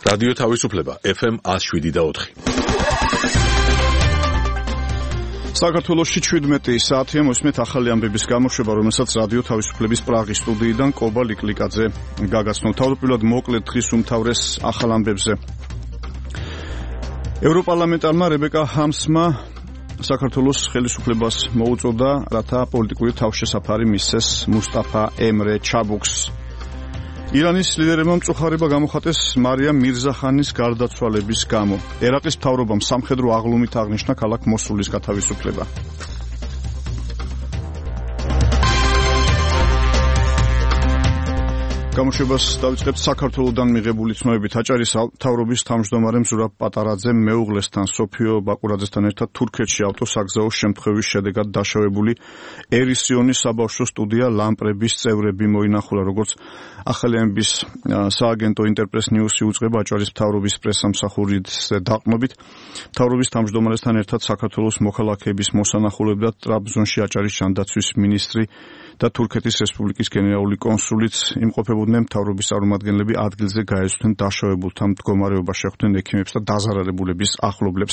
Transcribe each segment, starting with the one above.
რადიო თავისუფლება FM 107.4. საქართველოში 17 საათია მოსმეთ ახალი ამბების გამოშვება, რომელსაც რადიო თავისუფლების პრაღის სტუდიიდან კობა ლიკლიკაძე გაგაცნო. თავდაპირველად მოკლედ დღის უმთავრეს ახალ ამბებზე. ევროპარლამენტარმა რებეკა ჰარმსმა საქართველოს ხელისუფლებას მოუწოდა, რათა პოლიტიკური თავშესაფარი მისცეს მუსტაფა ემრე ჩაბუქს. ირანის ლიდერებმა მწუხარება გამოხატეს მარიამ მირზახანის გარდაცვალების გამო. ერაყის მთავრობამ სამხედრო აღლუმით აღნიშნა ქალაქ მოსულის გათავისუფლება. გამოშვებას დავიწყებთ საქართველოდან მიღებული ცნობებით. აჭარის მთავრობის თავმჯდომარე მზურაბ პატარაძემ მეუღლესთან სოფიო ბაკურაძესთან ერთად თურქეთში ავტოსაგზაო შემთხვევის შედეგად დაშავებული ერისიონის საბავშვო სტუდია ლამპრების წევრები მოინახულა. როგორც ახალი ამბის სააგენტო ინტერპრეს ნიუსი უწყება აჭარის მთავრობის პრესსამსახურის დაყრდნობით, მთავრობის თავმჯდომარესთან ერთად საქართველოს მოქალაქეების მოსანახულებლად ტრაბზონში აჭარის ჯანდაცვის მინისტრი და თურქეთის რესპუბლიკის გენერალური კონსულიც იმყოფებოდნენ. მთავრობის წარმომადგენლები ადგილზე გაეცვნენ დაშავებულთა მდგომარეობას, შეხვდნენ ექიმებს და დაზარალებულების ახლობლებს.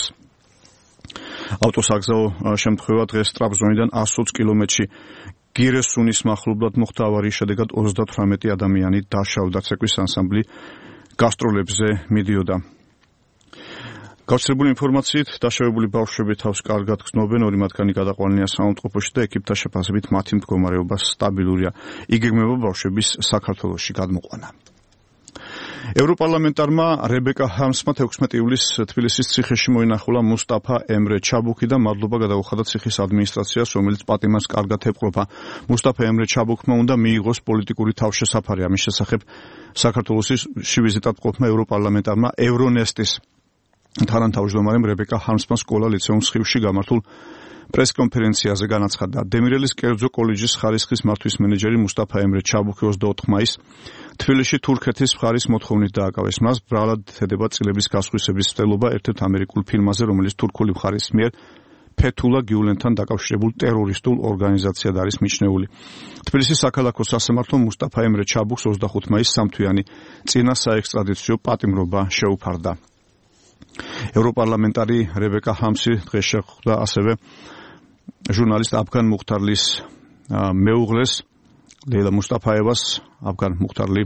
ავტოსაგზაო შემთხვევა დღეს ტრაბზონიდან 120 კილომეტრში გირესუნის მახლობლად მოხდა. ავარიის შედეგად 38 ადამიანი დაშავდა. ცეკვის ანსამბლი გასტროლებზე მიდიოდა. გავრცელებული ინფორმაციით დაშავებული ბავშვები თავს კარგად გრძნობენ, ორი მათგანი გადაყვანილია საავადმყოფოში და ექიპთა შეფასებით მათი მდგომარეობა სტაბილურია. იგეგმება ბავშვების საქართველოში გადმოყვანა. ევროპარლამენტარმა რებეკა ჰარმსმა 16 ივლისს თბილისის ციხეში მოინახულა მუსტაფა ემრე ჩაბუქი და მადლობა გადაუხადა ციხის ადმინისტრაციას, რომელიც პატიმარს კარგად ეპყრობა. მუსტაფა ემრე ჩაბუქმა უნდა მიიღოს პოლიტიკური თავშესაფარი. ამის შესახებ საქართველოში ვიზიტად მყოფმა ევროპარლამენტარმა ევრონესტის თანამთავმჯდომარემ რებეკა ჰარმსმა სკოლა ლიცეუმ სხივში გამართულ პრესკონფერენციაზე განაცხადა. დემირელის კერძო კოლეჯის ხარისხის მართვის მენეჯერი მუსტაფა ემრე ჩაბუქი 24 მაისს თბილისში თურქეთის მხარის მოთხოვნით დააკავეს. მას ბრალად ედება წილების გასხვისების ცდელობა ერთ-ერთ ამერიკულ ფილმაზე, რომელიც თურქული მხარის მიერ ფეთულა გიულენთან დაკავშირებულ ტერორისტულ ორგანიზაციად არის მიჩნეული. თბილისის საქალაქო სასამართლომ მუსტაფა ემრე ჩაბუქს 25 მაისს სამთვიანი წინა საექსტრადიციო პატიმრობა შეუფარდა. ევროპარლამენტარი რებეკა ჰარმსი დღეს შეხვდა ასევე ჟურნალისტ აფგან მუხთარლის მეუღლეს ლეილა მუსტაფაევას. აფგან მუხთარლი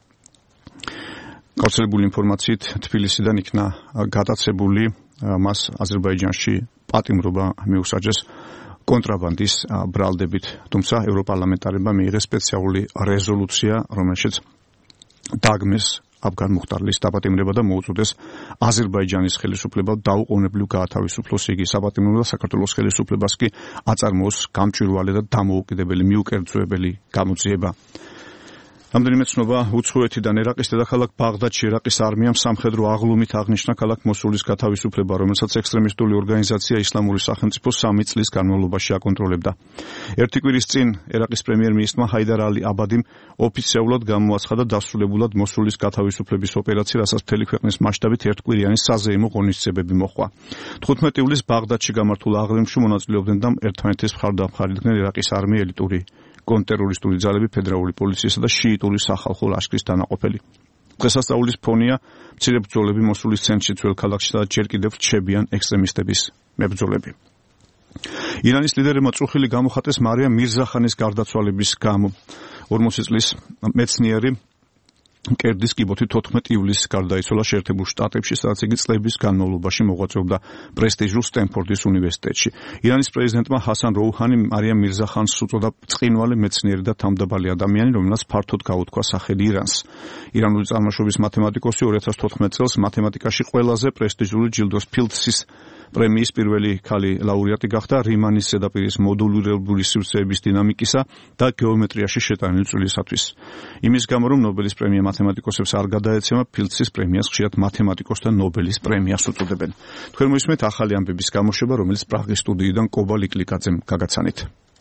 გავრცელებული ინფორმაციით თბილისიდან იქნა გადაცებული, მას აზერბაიჯანში პატიმრობა მიუსაჯეს კონტრაბანდის ბრალდებით. თუმცა ევროპარლამენტარებმა მიიღეს სპეციალური რეზოლუცია, რომელშიც დაგმეს აფგან მუხთარლის დაპატიმრება და მოუწოდეს აზერბაიჯანის ხელისუფლებამ დაუყოვნებლივ გაათავისუფლოს იგი. საპატიმრო და საქართველოს ხელისუფლებას კი აწარმოოს გამჭვირვალე და დამოუკიდებელი მიუკერძოებელი გამოძიება. რამდენიმე ცნობა უცხოეთიდან. ერაყის დედაქალაქ ბაღდადში ერაყის არმიამ სამხედრო აღლუმით აღნიშნა ქალაქ მოსულის გათავისუფლება, რომელსაც ექსტრემისტული ორგანიზაცია ისლამური სახელმწიფო 3 წლის განმავლობაში აკონტროლებდა. ერთი კვირის წინ ერაყის პრემიერ-მინისტრმა ჰაიდარ ალი აბადიმ ოფიციალურად გამოაცხადა დასრულებულად მოსულის გათავისუფლების ოპერაცია, რასაც მთელი ქვეყნის მასშტაბით ერთკვირიანი საზეიმო ღონისძიებები მოჰყვა. 15 ივლისს ბაღდადში გამართულ აღლუმში მონაწილეობდნენ და ერთმანეთის მხარდამხარიდნენ ერაყის არმია, ელიტური კონტრტერორისტული ძალები, ფედერალური პოლიციისა და შიიტური სახალხო ლაშქრის დანაყოფელი. დღესასწაულის ფონია მცირე ბრძოლები მოსულის ცენტრში, ძველ ქალაქში და ჯერ კიდევ რჩებიან ექსტრემისტების მებრძოლები. ირანის ლიდერებმა წუხილი გამოხატეს მარიამ მირზახანის გარდაცვალების გამო. 40 წლის მეცნიერი კერდის კიბოთი 14 ივლისს გარდაიცვალა შეერთებულ შტატებში, სადაც იგი წლების განმავლობაში მოღვაწეობდა პრესტიჟულ სტენფორდის უნივერსიტეტში. ირანის პრეზიდენტმა ჰასან როუჰანი მარიამ მირზახანს უწოდა ბრწყინვალე მეცნიერი და თავმდაბალი ადამიანი, რომელსაც ფართოდ გაუთქვა სახელი ირანს. ირანული წარმოშობის მათემატიკოსი 2014 წელს მათემატიკაში ყველაზე პრესტიჟული ჯილდოს ფილდსის პრემიის პირველი ქალი ლაურეატი გახდა რიმანის ზედაპირის მოდულირებული სივრცეების დინამიკისა და გეომეტრიაში შეტანილი წვლილისათვის. იმის გამო, რომ ნობელის პრემია მათემატიკოსებს არ გადაეცემა, ფილდსის პრემიას ხშირად მათემატიკოსთა ნობელის პრემიას უწოდებენ. თქვენ მოისმენთ ახალი ამბების გამოშვება, რომელიც პრაღის სტუდიიდან კობა ლიკლიკაძემ გაგაცანით.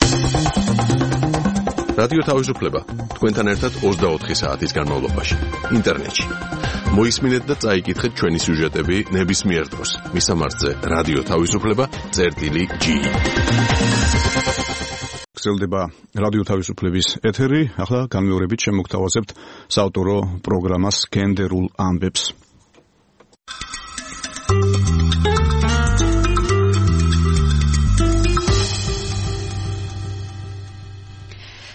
რადიო თავისუფლება თქვენთან ერთად 24 საათის განმავლობაში ინტერნეტში. მოისმინეთ და წაიკითხეთ ჩვენი სიუჟეტები ნებისმიერ დროს. მისამართზე რადიო თავისუფლება.gi. გრძელდება რადიო თავისუფლების ეთერი. ახლა განმეორებით შემოგთავაზებთ საავტორო პროგრამას გენდერულ ამბებს.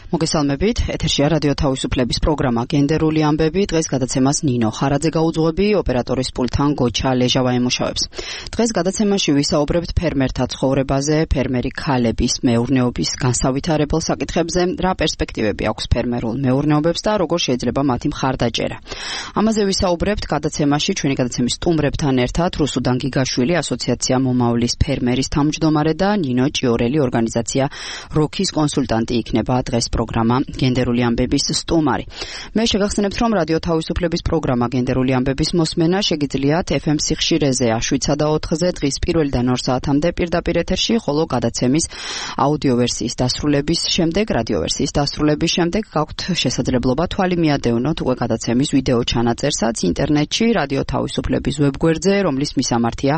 მოგესალმებით, ეთერშია რადიო თავისუფლების პროგრამა გენდერული ამბები. დღეს გადაცემას ნინო ხარაძე გაუძღვები, ოპერატორის პულტთან გოჩა ლეჟავა ემუშავებს. დღეს გადაცემაში ვისაუბრებთ ფერმერთა ცხოვრებაზე, ფერმერი ქალების მეურნეობის განსავითარებელ საკითხებზე, რა პერსპექტივები აქვს ფერმერულ მეურნეობებს და როგორ შეიძლება მათი მხარდაჭერა. ამაზე ვისაუბრებთ გადაცემაში ჩვენი გადაცემის სტუმრებთან ერთად რუსუდან გიგაშვილი, ასოციაცია მომავლის ფერმერის თავმჯდომარე და ნინო ჭიორელი, ორგანიზაცია როქის კონსულტანტი იქნება დღეს პროგრამა გენდერული ამბების სტუმარი. მე შეგახსენებთ, რომ რადიო თავისუფლების პროგრამა გენდერული ამბების მოსმენა შეგიძლიათ FM სიხშირეზე 7-და და 4-ზე დღის პირველიდან 2 საათამდე პირდაპირ ეთერში, ხოლო გადაცემის აუდიო ვერსიის დასრულების შემდეგ, რადიო ვერსიის დასრულების შემდეგ გაქვთ შესაძლებლობა თვალი მიადევნოთ უკვე გადაცემის ვიდეო ჩანაწერსაც ინტერნეტში რადიო თავისუფლების ვებგვერდზე, რომლის მისამართია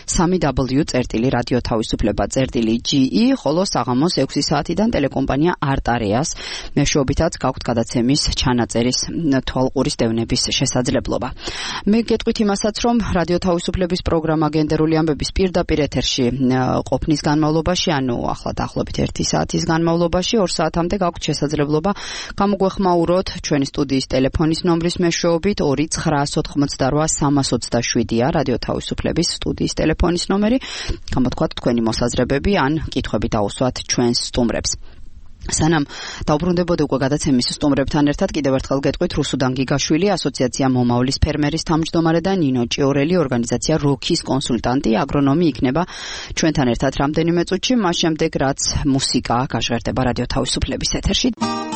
www.radiotavisufleba.ge, ხოლო საღამოს 6 საათიდან ტელეკომპანია არტარეას მეშვეობითაც გაქვთ გადაცემის ჩანაწერის თვალყურის დევნების შესაძლებლობა. მე გეტყვით იმასაც, რომ რადიო თავისუფლების პროგრამა გენდერული ამბების პირდაპირ ეთერში ყოფნის განმავლობაში, ანუ ახლა დაახლოებით 1 საათის განმავლობაში 2 საათამდე გაქვთ შესაძლებლობა გამოგვეხმაუროთ ჩვენი სტუდიის ტელეფონის ნომრის მეშვეობით 2-988-327-ია რადიო თავისუფლების სტუდიის ტელეფონის ნომერი. გამოთქვათ თქვენი მოსაზრებები ან კითხვები დაუსვათ ჩვენს სტუმრებს. სანამ დავბრუნდებოდი უკვე გადაცემის სტუმრებთან ერთად, კიდევ ერთხელ გეტყვით რუსუდან გიგაშვილი, ასოციაცია მომავლის ფერმერის თავმჯდომარე და ნინო ჭიორელი, ორგანიზაცია როქის კონსულტანტი, აგრონომი იქნება ჩვენთან ერთად რამდენიმე წუთში, მას შემდეგ რაც მუსიკა გაჟღერდება რადიო თავისუფლების ეთერში.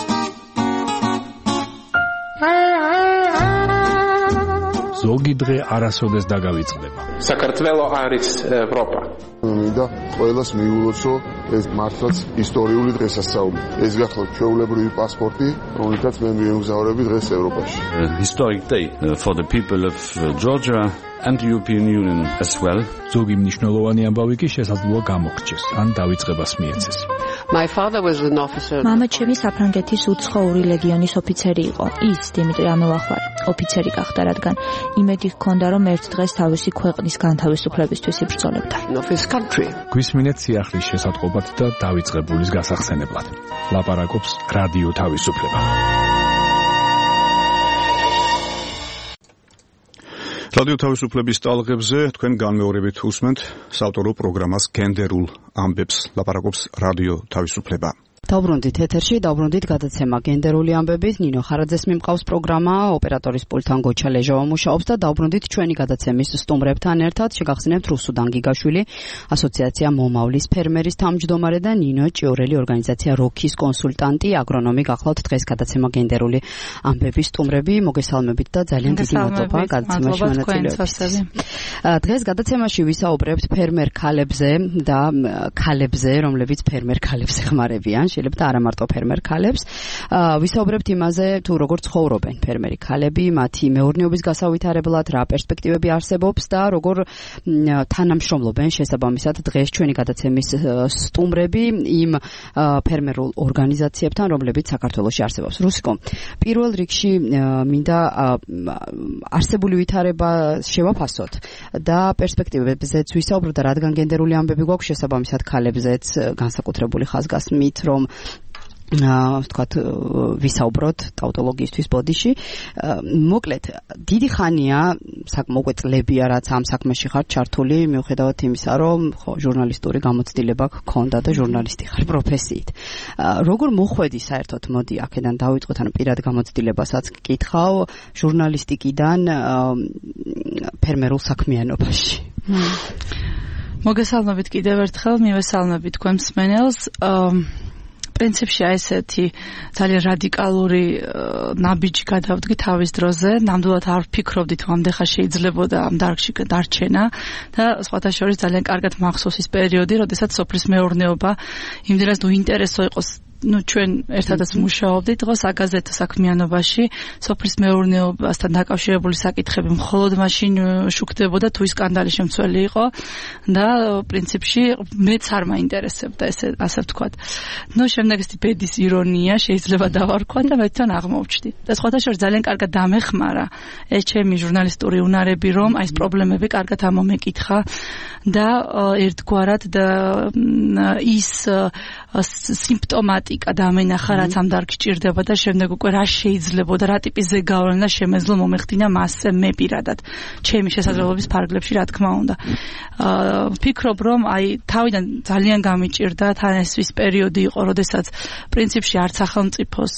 ზოგი დღე არასოდეს დაგავიწყდება. საქართველო არის ევროპა. მინდა ყველას მიულოცო ეს მართლაც ისტორიული დღესასწაული. ეს გახლავთ ჩვეულებრივი პასპორტი, რომელთაც მე მიემგზავრები დღეს ევროპაში. Historic day for the people of Georgia and the European Union as well. ზოგი მნიშვნელოვანი ამბავი კი შესაძლოა გამოგრჩეს, ან დავიწყებას მიეცეს. My father was an officer. მამა ჩემი საფრანგეთის უცხოური ლეგიონის ოფიცერი იყო. ის დიმიტრი ამელახვარი ოფიცერი გახდა, რადგან იმედი ჰქონდა, რომ ერთ დღეს თავისი ქვეყნის განთავისუფლებისთვის იბრძოლებდა. გვისმინეთ სიახლის შესატყობად და დავიწყებულის გასახსენებლად. ლაპარაკობს რადიო თავისუფლება. რადიო თავისუფლების ტალღებზე თქვენ განმეორებით უსმენთ საავტორო პროგრამას გენდერულ ამბებს. ლაპარაკობს რადიო თავისუფლება. დავბრუნდით ეთერში, დავბრუნდით გადაცემა გენდერული ამბებით. ნინო ხარაძეს მიმყავს პროგრამა, ოპერატორის პულტთან გოჩა ლეჟავა მუშაობს და დავბრუნდით ჩვენი გადაცემის სტუმრებთან ერთად. შეგახსენებთ რუსუდან გიგაშვილი, ასოციაცია მომავლის ფერმერის თავმჯდომარე და ნინო ჭიორელი, ორგანიზაცია როქის კონსულტანტი, აგრონომი გახლავთ დღეს გადაცემა გენდერული ამბების სტუმრები. მოგესალმებით და ძალიან დიდი მადლობა გადაცემაში მონაწილეობისთვის. დღეს გადაცემაში ვისაუბრებთ ფერმერ ქალებზე და ქალებზე, რომლებიც ფერმერ ქალებს ეხმარებიან. შეიძლება და არა მარტო ფერმერ ქალებს. ვისაუბრებთ იმაზე, თუ როგორ ცხოვრობენ ფერმერი ქალები, მათი მეურნეობის გასავითარებლად, რა პერსპექტივები არსებობს და როგორ თანამშრომლობენ შესაბამისად დღეს ჩვენი გადაცემის სტუმრები იმ ფერმერულ ორგანიზაციებთან, რომლებიც საქართველოში არსებობს. რუსიკო, პირველ რიგში მინდა არსებული ვითარება შევაფასოთ და პერსპექტივებზეც ვისაუბროთ და რადგან გენდერული ამბები გვაქვს შესაბამისად ქალებზეც განსაკუთრებული ხაზგასმით, რომ ვთქვათ ვისაუბროთ ტაუტოლოგიისთვის ბოდიში. მოკლედ, დიდი ხანია, უკვე წლებია რაც ამ საქმეში ხარ ჩართული, მიუხედავად იმისა, რომ ჟურნალისტური გამოცდილება გქონდა და ჟურნალისტი ხარ პროფესიით. როგორ მოხვედი საერთოდ, მოდი აქედან დავიწყოთ, ანუ პირად გამოცდილებასაც გკითხავ, ჟურნალისტიკიდან ფერმერულ საქმიანობაში. მოგესალმებით კიდევ ერთხელ, მივესალმებით თქვენ მსმენელს. პრინციპში ესეთი ძალიან რადიკალური ნაბიჯი გადავდგი თავის დროზე. ნამდვილად არ ვფიქრობდით, რომ ამდენ ხანს შეიძლებოდა ამ დარგში დარჩენა და სხვათა შორის ძალიან კარგად მახსოვს ის პერიოდი, როდესაც სოფლის მეურნეობა იმდენად უინტერესო იყო ჩვენ ერთადაც მუშაობდით დღეს აგაზეთ საქმიანობაში, სოფლის მეურნეობასთან დაკავშირებული საკითხები მხოლოდ მაშინ შუქდებოდა თუ ის სკანდალი შემცველი იყო და პრინციპში მეც არ მაინტერესებდა ასე ვთქვათ. შემდეგ ეს ბედის ირონია შეიძლება დავარქვა და მე თან აღმოვჩდი. და სხვათა შორის ძალიან კარგად დამეხმარა ეს ჩემი ჟურნალისტური უნარები, რომ აი ეს პრობლემები კარგად ამომეკითხა და ერთგვარად და ის სიმპტომატიკა დამენახა, რაც ამ დარგში ჭირდება და შემდეგ უკვე რა შეიძლება და რა ტიპის ზეგავლენა შემეძლო მომეხდინა მასზე მე პირადად ჩემი შესაძლებლობის ფარგლებში, რა თქმა უნდა. ვფიქრობ, რომ აი თავიდან ძალიან გამიჭირდა თან ესვის პერიოდი იყო, როდესაც პრინციპში არც სახელმწიფოს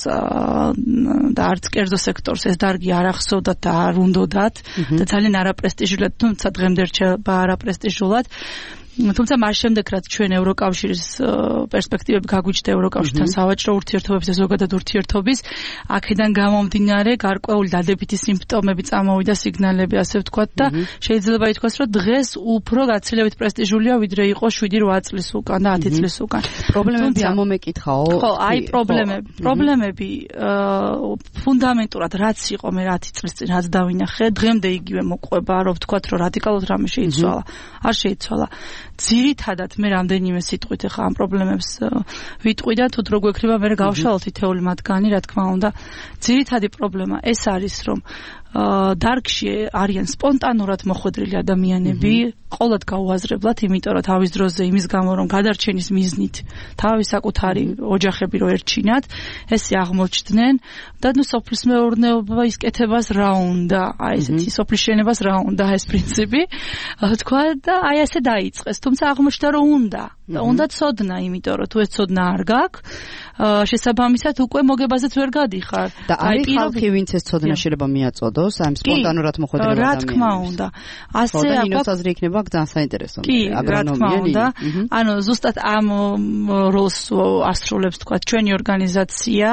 და არც კერძო სექტორს ეს დარგი არ ახსოვდა და არ უნდათ და ძალიან არაპრესტიჟულად, თუმცა დღემდე რჩება არაპრესტიჟულად. თუმცა მას შემდეგ რაც ჩვენ ევროკავშირის პერსპექტივები გაგვიჩნდა ევროკავშირთან სავაჭრო ურთიერთობების და ზოგადად ურთიერთობის, აქედან გამომდინარე გარკვეული დადებითი სიმპტომები წამოვიდა, სიგნალები ასე ვთქვათ და შეიძლება ითქვას, რომ დღეს უფრო გაცილებით პრესტიჟულია ვიდრე იყო 7-8 წლის უკან და 10 წლის უკან. პრობლემები ამომეკითხაო? ხო, აი პრობლემები ფუნდამენტურად რაც იყო მე 10 წლის წინ რაც დავინახე, დღემდე იგივე მოყვება, რომ ვთქვათ, რომ რადიკალურად რამე შეიცვალა. არ შეიცვალა. ძირითადად მე რამდენიმე სიტყვით ახლა ამ პრობლემებს ვიტყვი და თუ დრო გვექნება მე გავშალოთ ითეული მათგანი, რა თქმა უნდა. ძირითადი პრობლემა ეს არის, რომ დარგში არიან სპონტანურად მოხვედრილი ადამიანები, ყოლად გაუაზრებლად, იმიტომ რომ თავის დროზე იმის გამო რომ გადარჩენის მიზნით თავის საკუთარი ოჯახები რო ერჩინათ, ესე აღმოჩნდნენ და ნუ სოფლის მეურნეობა ისკეთებას რა უნდა, აი ესეთი სოფლის შენებას რა უნდა ეს პრინციპი, თქვა და აი ასე დაიწყეს, თუმცა აღმოჩნდა რომ უნდა ცოდნა, იმიტომ რომ თუ ეს ცოდნა არ გაქვს, შესაბამისად უკვე მოგებაზეც ვერ გადიხარ. და არის ხალხი, ვინც ეს ცოდნა შეიძლება მიაწოდოს, ამ სპონტანურად მოხვედრილ ადამიანებს. რა თქმა უნდა. ასე აქვს აზრი იქნება ძალიან საინტერესო აგრონომია. ანუ ზუსტად ამ როლს ასრულებს თქვა ჩვენი ორგანიზაცია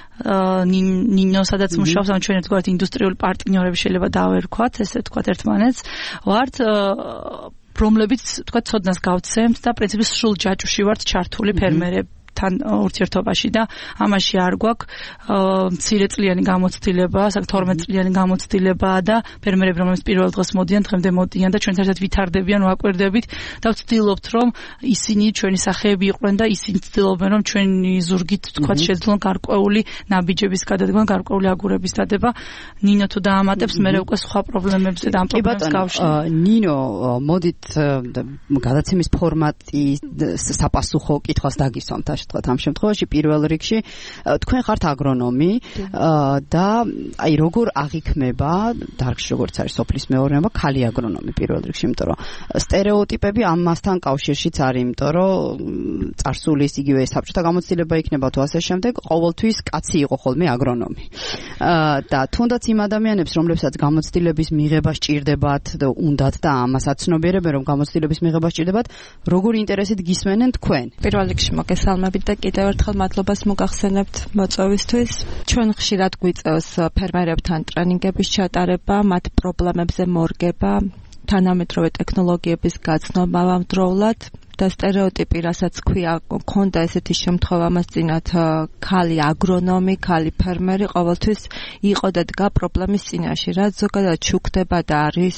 ნინო, სადაც მუშაობს, ანუ ჩვენ ერთგვარად ინდუსტრიული პარტნიორები შეიძლება დავერქვათ, ესე თქვა ერთმანეთს. ვართ რომლებიც თქვა ცოდნას გავცემთ და პრინციპის სრულ ჯაჭვში ვართ ჩართული ფერმერებთან ურთიერთობაში და ამაში არ გვაქვს მცირეწლიანი გამოცდილება, 12 წლიანი გამოცდილება და ფერმერები რომლებიც პირველ დღეს მოდიან, დღემდე მოდიან და ჩვენ ერთად ვითარდებიან, ვაკვირდებით და ვცდილობთ რომ ისინი ჩვენი სახეები იყვნენ და ისინი ცდილობენ რომ ჩვენი ზურგით თქვა შეძლონ გარკვეული ნაბიჯების გადადგმა, გარკვეული აგურების დადება. ნინო თუ დაამატებს, მე უკვე სხვა პრობლემებზე და ამ პრობლემებს გავშლი. ნინო, მოდით გადაცემის ფორმატი საპასუხო კითხვას დაგისვამთ, თქვათ ამ შემთხვევაში პირველ რიგში თქვენ ხართ აგრონომი და აი როგორ აღიქმება დარგში როგორც არის სოფლის მეურნეობა ქალი აგრონომი პირველ რიგში, იმიტომ რომ სტერეოტიპები ამასთან კავშირშიც არის, იმიტომ რომ წარსულის იგივე საბჭოთა გამოცდილება იქნება თუ ასე შემდეგ, ყოველთვის კაცი იყო ხოლმე აგრონომი. და თუნდაც იმ ადამიანებს, რომლებსაც გამოცდილების მიღება სჭირდებათ და უნდათ და ამას აცნობიერებენ, რომ გამოცდილების მიღება სჭირდებათ, როგორ ინტერესით გისმენენ თქვენ? პირველ რიგში მოგესალმებით და კიდევ ერთხელ მადლობას მოგახსენებთ მოწვევისთვის. ჩვენ ხშირად გვიწევს ფერმერებთან ტრენინგების ჩატარება, მათ პრობლემებზე მორგება, თანამედროვე ტექნოლოგიების გაცნობა ამავდროულად და სტერეოტიპი, რასაც ქვია, ქონდა ესეთი შემთხვევა მას წინათ ქალი აგრონომი, ქალი ფერმერი ყოველთვის იყო და დგა პრობლემის წინაშე, რაც ზოგადად შუქდება და არის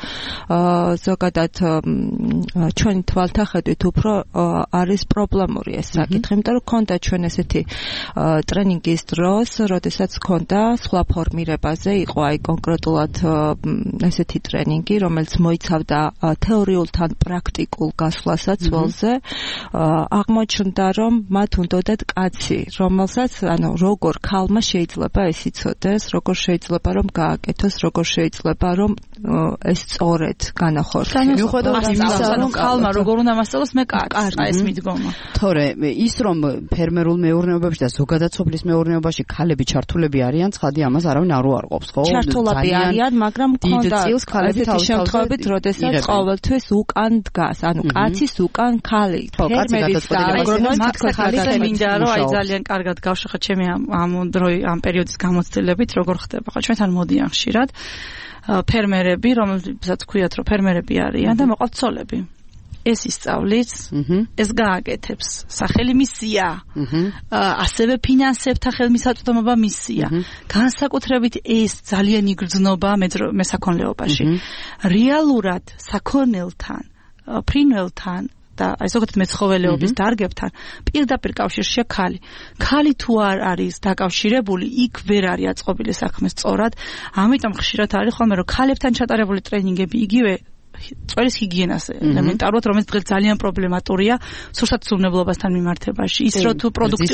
ზოგადად ჩვენი თვალთახედვით უფრო არის პრობლემური ეს საკითხი, იმიტომ რომ ქონდა ჩვენ ესეთი ტრენინგის დროს, როდესაც ქონდა სხვა ფორმირებაზე, იყო აი კონკრეტულად ესეთი ტრენინგი, რომელიც მოიცავდა თეორიულთან პრაქტიკულ გასვლასაც ველზე, აღმოჩნდა, რომ მათ უნდათ კაცი, რომელსაც, ანუ როგორ ქალმა შეიძლება ეს იცოდეს, როგორ შეიძლება რომ გააკეთოს, როგორ შეიძლება რომ ეს სწორედ განახორციელოს. მიუხედავად იმისა, რომ ქალმა როგორ უნდა მასწავლოს, მე კაცს ეს მიდგომა. თორე ის რომ ფერმერულ მეურნეობებში და ზოგადად სოფლის მეურნეობაში ქალები ჩართულები არიან, ცხადი ამას არავინ არ უარყოფს, ხო? ჩართულები არიან, მაგრამ მქონდა ესეთი შემთხვევებით, როდესაც ყოველთვის უკან დგას, ანუ კაცის უკან ქალი. ფერმერის და აგრონომის ქალი მინდა რომ აი ძალიან კარგად გავშეხა ჩემი ამ პერიოდის გამოცდილებით, როგორ ხდება. ხო, ჩვენთან მოდიან ხშირად ფერმერები, რომელსაც ქვიათ, რომ ფერმერები არიან და მოყავთ ცოლები. ეს ისწავლის, ეს გააკეთებს, სახელი მისია, ასევე ფინანსებთა ხელმისაწვდომობა მისია. განსაკუთრებით ეს ძალიან იგრძნობა მესაქონლეობაში. რეალურად საქონელთან, ფრინველთან და აი ზოგადად მეცხოველეობის დარგებთან პირდაპირ კავშირშია ქალი. ქალი თუ არ არის დაკავშირებული, იქ ვერ არის აწყობილი საქმე სწორად. ამიტომ ხშირად არის ხოლმე რომ ქალებთან ჩატარებული ტრენინგები იგივე წვერის ჰიგიენას ელემენტარულად, რომელიც დღეს ძალიან პრობლემატურია სურსათ სულნებლობასთან მიმართებაში. ის რომ თუ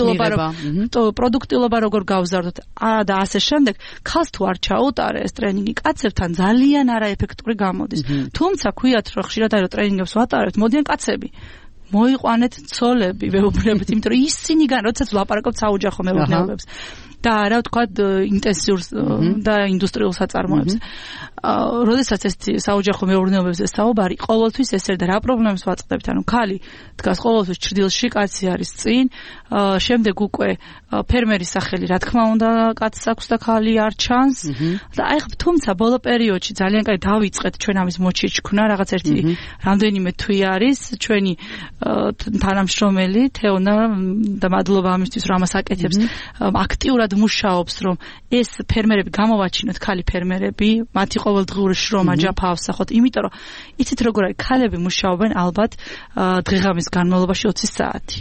პროდუქტილობა როგორ გავზარდოთ და ასე შემდეგ, ხალხს თუ არ ჩაუტარე ეს ტრენინგი, კაცებთან ძალიან არაეფექტური გამოდის. თუმცა ქვიათ რომ ხშირად არის ტრენინგებს ვატარებთ, მოდიან კაცები. მოიყვანეთ ცოლები, მეუბნებით, იმიტომ რომ ისინი როდესაც ვლაპარაკობთ საოჯახო მეურნეობებს და რა ვთქვა ინტენსიურ და ინდუსტრიულ საწარმოებს. როდესაც ეს საოჯახო მეურნეობებზე საუბარი, ყოველთვის ეს და რა პრობლემებს ვაწყდებთ, ანუ ქალი დგას ყოველთვის ჭრდილში, კაცი არის წინ, შემდეგ უკვე ფერმერის სახელი, რა თქმა უნდა, კაცს აქვს და ქალი არ ჩანს. და აი თუმცა ბოლო პერიოდში ძალიან კაი დავიწყეთ ჩვენ ამის მოჩიჩქნა, რაღაც ერთი რამდენიმე თვე არის ჩვენი თანამშრომელი თეონა და მადლობა ამისთვის რომ ამას აკეთებს, აქტიურად მუშაობს რომ ეს ფერმერები გამოვაჩინოთ, ქალი ფერმერები, მათი ყოველდღიური შრომა ჯაფა ავსახოთ, იმიტომ რომ იცით როგორ არის, ქალები მუშაობენ ალბათ დღე-ღამის განმავლობაში 20 საათი.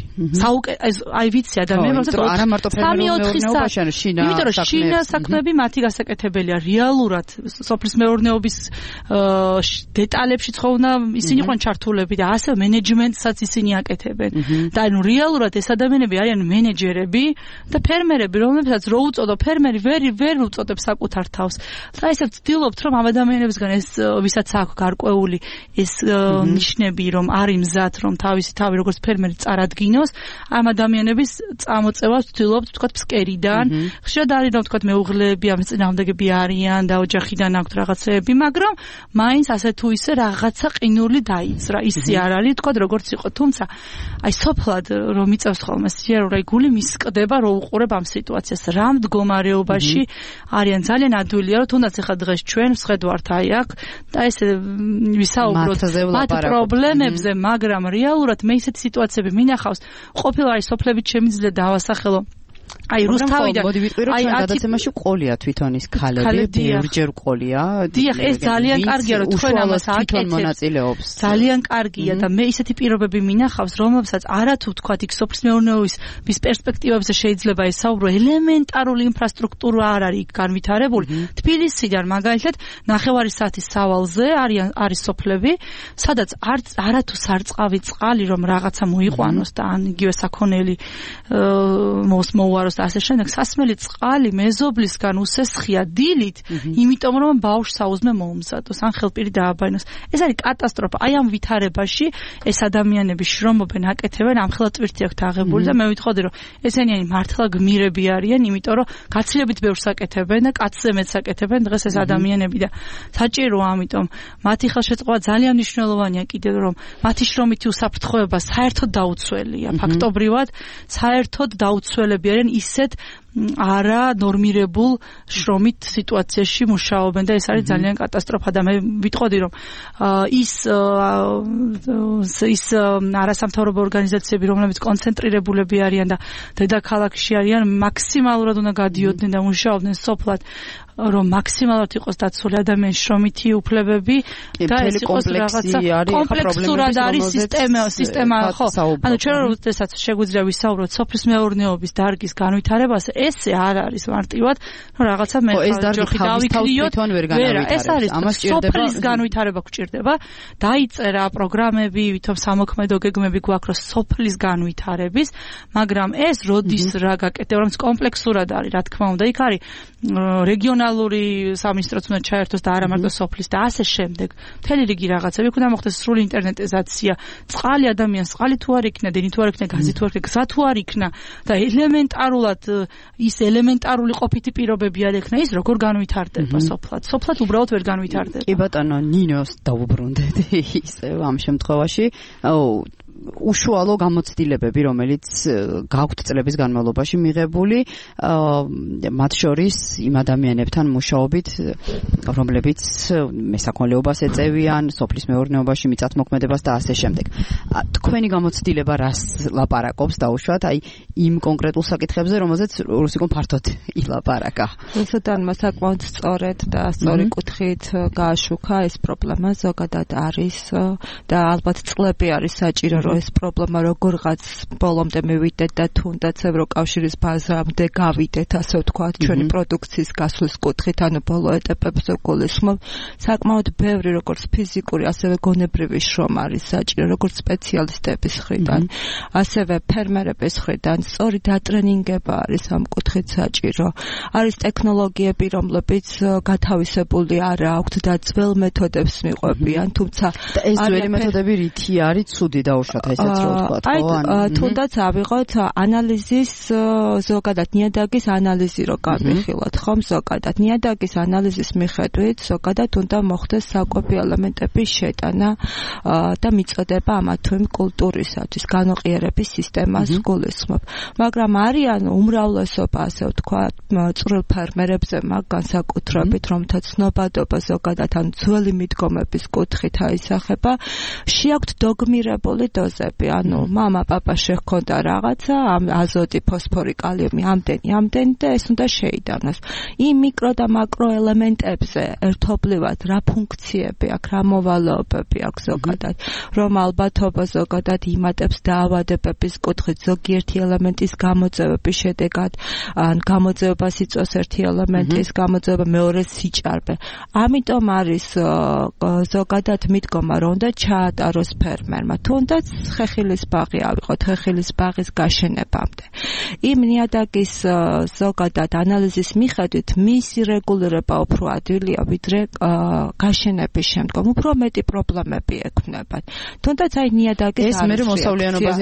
აი ვიცი ადამიანებს რომ არა მარტო ფერმერული მეურნეობაში, იმიტომ რომ შინა საქმეები მათი გასაკეთებელია რეალურად სოფლის მეურნეობის დეტალებში ხოვნა ისინი ყვან ჩართულები და ასე მენეჯმენტსაც ისინი აკეთებენ. და ანუ რეალურად ეს ადამიანები არიან მენეჯერები და ფერმერები, რომლებსაც რო უწოდო ფერმერი ვერ უწოდებს საკუთარ თავს. და ესე ვცდილობთ რომ ამ ადამიანებისგან ეს ვისაც აქვს გარკვეული ეს ნიშნები რომ არის მზად რომ თავისი თავი როგორც ფერმერი წარადგინოს, ამ ადამიანების წამოწევას ვცდილობთ თქვა ფსკერიდან. ხშირად არის რომ თქვა მეუღლეები ამის წინააღმდეგები არიან და ოჯახიდან აქვთ რაღაცეები, მაგრამ მაინც ასე თუ ისე რაღაცა ყინული დაიწრა. ისე არ არის თქვა როგორც იყო, თუმცა აი სოფლად რომ იწევს ხოლმე სიერა გული მისკდება რო უყურებ ამ სიტუაციას რა მდგომარეობაში არიან ძალიან ადვილია რომ თუნდაც ახლა დღეს ჩვენ ვხედავთ აი აქ და ესე ვისაუბროთ მათ პრობლემებზე, მაგრამ რეალურად მე ისეთი სიტუაციები მინახავს, ყოფილი არის სოფლებით შემიძლია დავასახელო აი რუსთავიდან მოდი ვიტყვი რომ ჩვენ გადაცემაში ყოლია თვითონ ის ქალები ბევრჯერ ყოლია. დიახ, ეს ძალიან კარგია რომ თქვენ ამას აკეთებს. ძალიან კარგია და მე ისეთი პირობები მინახავს, რომლებსაც არათუ თქვათ იქ სოფლის მეურნეობის პერსპექტივებზე შეიძლება ესაუბრო, ელემენტარული ინფრასტრუქტურა არ არის იქ განვითარებული. თბილისიდან მაგალითად ნახევარი საათის სავალზე არის სოფლები, სადაც არათუ სარწყავი წყალი რომ რაღაცა მოიყვანოს და ან იგივე საქონელი მოუაროს და ასე შემდეგ, სასმელი წყალი მეზობლისგან უსესხია დილით, იმიტომ რომ ბავშვს საუზმე მოუმზადოს, ან ხელპირი დააბანოს. ეს არის კატასტროფა. აი ამ ვითარებაში ეს ადამიანები შრომობენ, აკეთებენ, ამხელა ტვირთი აქვთ აღებული და მე ვიტყოდი რომ ესენი მართლა გმირები არიან, იმიტომ რომ გაცილებით ბევრს აკეთებენ და კაცზე მეც აკეთებენ დღეს ეს ადამიანები და საჭირო ამიტომ მათი ხელშეწყობა ძალიან მნიშვნელოვანია კიდევ რომ მათი შრომითი უსაფრთხოება საერთოდ დაუცველია, ფაქტობრივად საერთოდ დაუცველები არიან ისეთ არა ნორმირებულ შრომით სიტუაციაში მუშაობენ და ეს არის ძალიან კატასტროფა და მე ვიტყოდი რომ ის არასამთავრობო ორგანიზაციები რომლებიც კონცენტრირებულები არიან და დედაქალაქში არიან მაქსიმალურად უნდა გადიოდნენ და მუშაობდნენ სოფლად რომ მაქსიმალურად იყოს დაცული ადამიანის შრომითი უფლებები და ეს იყოს რაღაცა კომპლექსურად არის სისტემა ხო ანუ ჩვენ როდესაც შეგვიძლია ვისაუბროთ სოფლის მეურნეობის დარგის განვითარებას ესე არ არის მარტივად რომ რაღაცა მე ჯოხი დავიქლიოთ ეს არის სოფლის განვითარება გვჭირდება დაიწერა პროგრამები ვითომ სამოქმედო გეგმები გვაქვს რომ სოფლის განვითარების მაგრამ ეს როდის რა გაკეთდება რომ კომპლექსურად არის რა თქმა უნდა იქ არის რეგიონალური სამინისტროც უნდა ჩაერთოს და არა მარტო სოფლის და ასე შემდეგ. მთელი რიგი რაღაცები უნდა მოხდეს სრული ინტერნეტიზაცია. წყალი ადამიანს წყალი თუ არ იქნა, დინი თუ არ იქნა, გაზი თუ არ იქნა, გზა თუ არ იქნა და ელემენტარულად ის ელემენტარული ყოფითი პირობები არ იქნა, ის როგორ განვითარდება სოფლად? სოფლად უბრალოდ ვერ განვითარდება. კი ბატონო, ნინოს დაუბრუნდეთ ისე ამ შემთხვევაში. უშუალო გამოცდილებები, რომელიც გაქვთ წლების განმავლობაში მიღებული, მათ შორის იმ ადამიანებთან მუშაობით, რომლებიც მესაქონლეობას ეწევიან, სოფლის მეურნეობაში მიწათმოქმედებას და ასე შემდეგ. თქვენი გამოცდილება რას ლაპარაკობს დაუშვათ, აი იმ კონკრეტულ საკითხებზე, რომელზეც რუსიკომ ფართოდ ილაპარაკა. რუსეთანმა საკმაოდ სწორედ და სწორი კუთხით გააშუქა ეს პრობლემა ზოგადად არის და ალბათ წლები არის საჭირო რომ ეს პრობლემა როგორღაც ბოლომდე მივიდეთ და თუნდაც ევროკავშირის ბაზრამდე გავიდეთ, ასე ვთქვათ, ჩვენი პროდუქციის გასვლის კუთხით, ანუ ბოლო ეტაპებზე გულისხმობ, საკმაოდ ბევრი როგორც ფიზიკური, ასევე გონებრივი შრომა არის საჭირო, როგორც სპეციალისტების მხრიდან, ასევე ფერმერების მხრიდან, სწორი დატრენინგება არის ამ კუთხით საჭირო. არის ტექნოლოგიები, რომლებიც გათავისებული არ აქვთ და ძველ მეთოდებს მიყვებიან, თუმცა ეს ძველი მეთოდები რითი არის ცუდი დაუშვათ ესეც რო ვთქვათ, ხო? თუნდაც ავიღოთ ანალიზის ზოგადად ნიადაგის ანალიზი რო გამიხილოთ, ხომ ზოგადად ნიადაგის ანალიზის მიხედვით ზოგადად უნდა მოხდეს საკვები ელემენტების შეტანა და მიწოდება ამა თუ იმ კულტურისათვის განოყიერების სისტემას გულისხმობ. მაგრამ არიან უმრავლესობა, ასე ვთქვათ, წვრილ ფერმერებზე მაგ განსაკუთრებით, რომელთა ცნობადობა ზოგადად ან ძველი მიდგომების კუთხით აისახება, შეაქვთ დოგმირებული დოზები, ანუ მამა პაპა შეხონდა რაღაცა, აზოტი, ფოსფორი, კალიუმი ამდენი და ეს უნდა შეიტანოს. იმ მიკრო და მაკრო ელემენტებზე ერთობლივად რა ფუნქციები აქვს, რა მოვალეობები აქვს ზოგადად, რომ ალბათობა ზოგადად იმატებს დაავადებების კუთხით ზოგიერთი ელემენტის გამოწვევების შედეგად, ან გამოწვევას იწვევს ერთი ელემენტის გამოწვევა, მეორე სიჭარბე. ამიტომ არის ზოგადად მიდგომა, რომ უნდა ჩაატაროს ფერმერმა, თუნდაც ხეხილის ბაღი ავიღოთ, ხეხილის ბაღის გაშენებამდე. იმ ნიადაგის ზოგადად ანალიზის მიხედვით მისი რეგულირება უფრო ადვილია, ვიდრე გაშენების შემდგომ უფრო მეტი პრობლემები ექმნებათ. თუნდაც აი ნიადაგის ეს მე მოსავლიანობაზე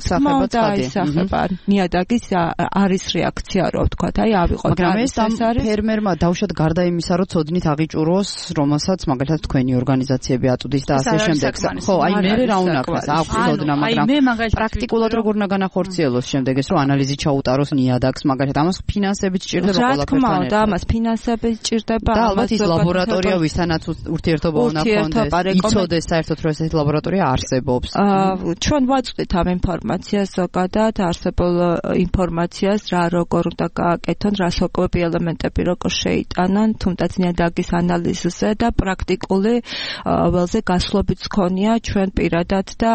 აისახება ნიადაგის არის რეაქცია, რო ვთქვათ, აი ავიღოთ. მაგრამ ეს ამ ფერმერმა დავუშვათ გარდა იმისა, რომ ცოდნით აღიჭუროს, რომელსაც მაგალითად თქვენი ორგანიზაციები აწვდის და ასე შემდეგ. ხო, აი მე რა უნდა ქნას, აქვს ცოდნა, მაგრამ პრაქტიკულად როგორ უნდა განახორციელოს შემდეგ ეს, რომ ანალიზი ჩაუტაროს ნიადაგს, მაგალითად ამას ფინანსები სჭირდება ყველაფერთან ერთად. და ამას ფინანსები სჭირდება, და ალბათ ის ლაბორატორია, ვისთანაც ურთიერთობა უნდა ჰქონდეს, იცოდეს საერთოდ რომ ეს ლაბორატორია არსებობს. ჩვენ ვაწვდით ამ ინფორმაციას ზოგადად, არსებულ ინფორმაციას, რა როგორ უნდა გააკეთონ, რა საკვები ელემენტები როგორ შეიტანონ, თუნდაც ნიადაგის ანალიზზე და პრაქტიკული ველზე გასვლობით გქონია ჩვენ პირადად და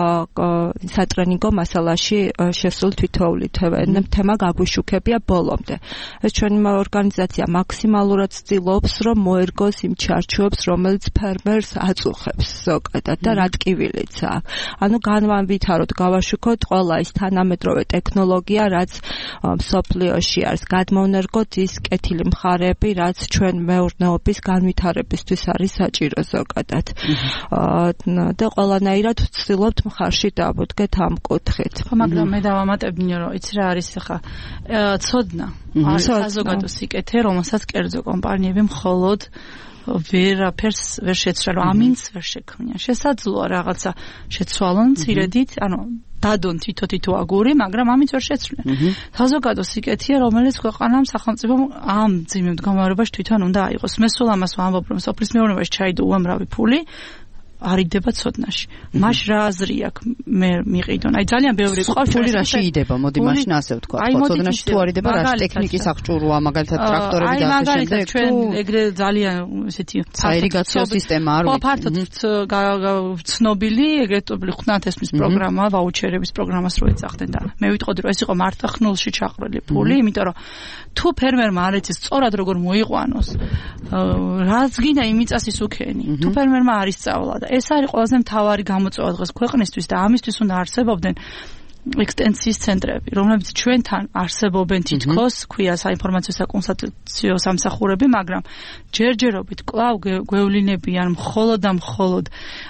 სატრენინგო მასალაში შესულ თითოეული თემა გაგვიშუქებია ბოლომდე. ეს ჩვენი ორგანიზაცია მაქსიმალურად ცდილობს, რომ მოერგოს იმ ჩარჩოებს, რომელიც ფერმერს აწუხებს ზოგადად და რა ტკივილიც აქვს. ანუ განვავითაროთ, გავაშუქოთ ყველა ის თანამედროვე ტექნოლოგია, რაც მსოფლიოში არის, გადმოვნერგოთ ის კეთილი მხარეები, რაც ჩვენ მეურნეობის განვითარებისთვის არის საჭირო ზოგადად. და ყველანაირად ვცდილობთ მხარში დავუდგეთ ამ კუთხით. ხო, მაგრამ მე დავამატებდი, რომ იცი რა არის ახლა ცოდნა. არის საზოგადო სიკეთე, რომელსაც კერძო კომპანიები მხოლოდ ვერაფერს ვერ შეცვლიან, რომ ამინც ვერ შექმნიან. შესაძლოა რაღაცა შეცვალონ ცირედით, ანუ დადონ თითო აგური, მაგრამ ამით ვერ შეცვლიან. საზოგადო სიკეთეა, რომელიც ქვეყანამ სახელმწიფომ ამ ძიმე მდგომარეობაში თვითონ უნდა აიღოს. მე სულ ამას ვამბობ, რომ სოფლის მეურნეობაში ჩაიდო უამრავი ფული, არიდება ცოდნაში. მაშ რა აზრი აქვს მე მიყიდონ. აი ძალიან ბევრი ყავს ფული რა შეიდება, მოდი მაშინ ასე ვთქვა. ხო, ცოდნაში თუ არიდება რა ტექნიკის აღჭურვა, მაგალითად ტრაქტორები და ასე შემდეგ. ჩვენ ეგრე ძალიან ესეთი საირიგაციო სისტემა არ ვიცი. ხო, ფართოდ ცნობილი, ეგრეთ ხუნათესმის პროგრამა, ვაუჩერების პროგრამას რო ეძახდნენ და მე ვიტყოდი, რომ ეს იყო მარტო ხნულში ჩაყრილი ფული, იმიტომ რომ თუ ფერმერმა არ იცის სწორად როგორ მოიყვანოს, რაც გინდა იმიწასის უქენი. თუ ფერმერმა არ ისწავლა და ეს არის ყველაზე მთავარი გამოწვევა დღეს ქვეყნისთვის და ამისთვის უნდა არსებობდნენ ექსტენსიის ცენტრები, რომლებიც ჩვენთან არსებობენ თითქოს, ქვია საინფორმაციო საკონსულტაციო სამსახურები, მაგრამ ჯერჯერობით კვლავ გვევლინებიან მხოლოდ და მხოლოდ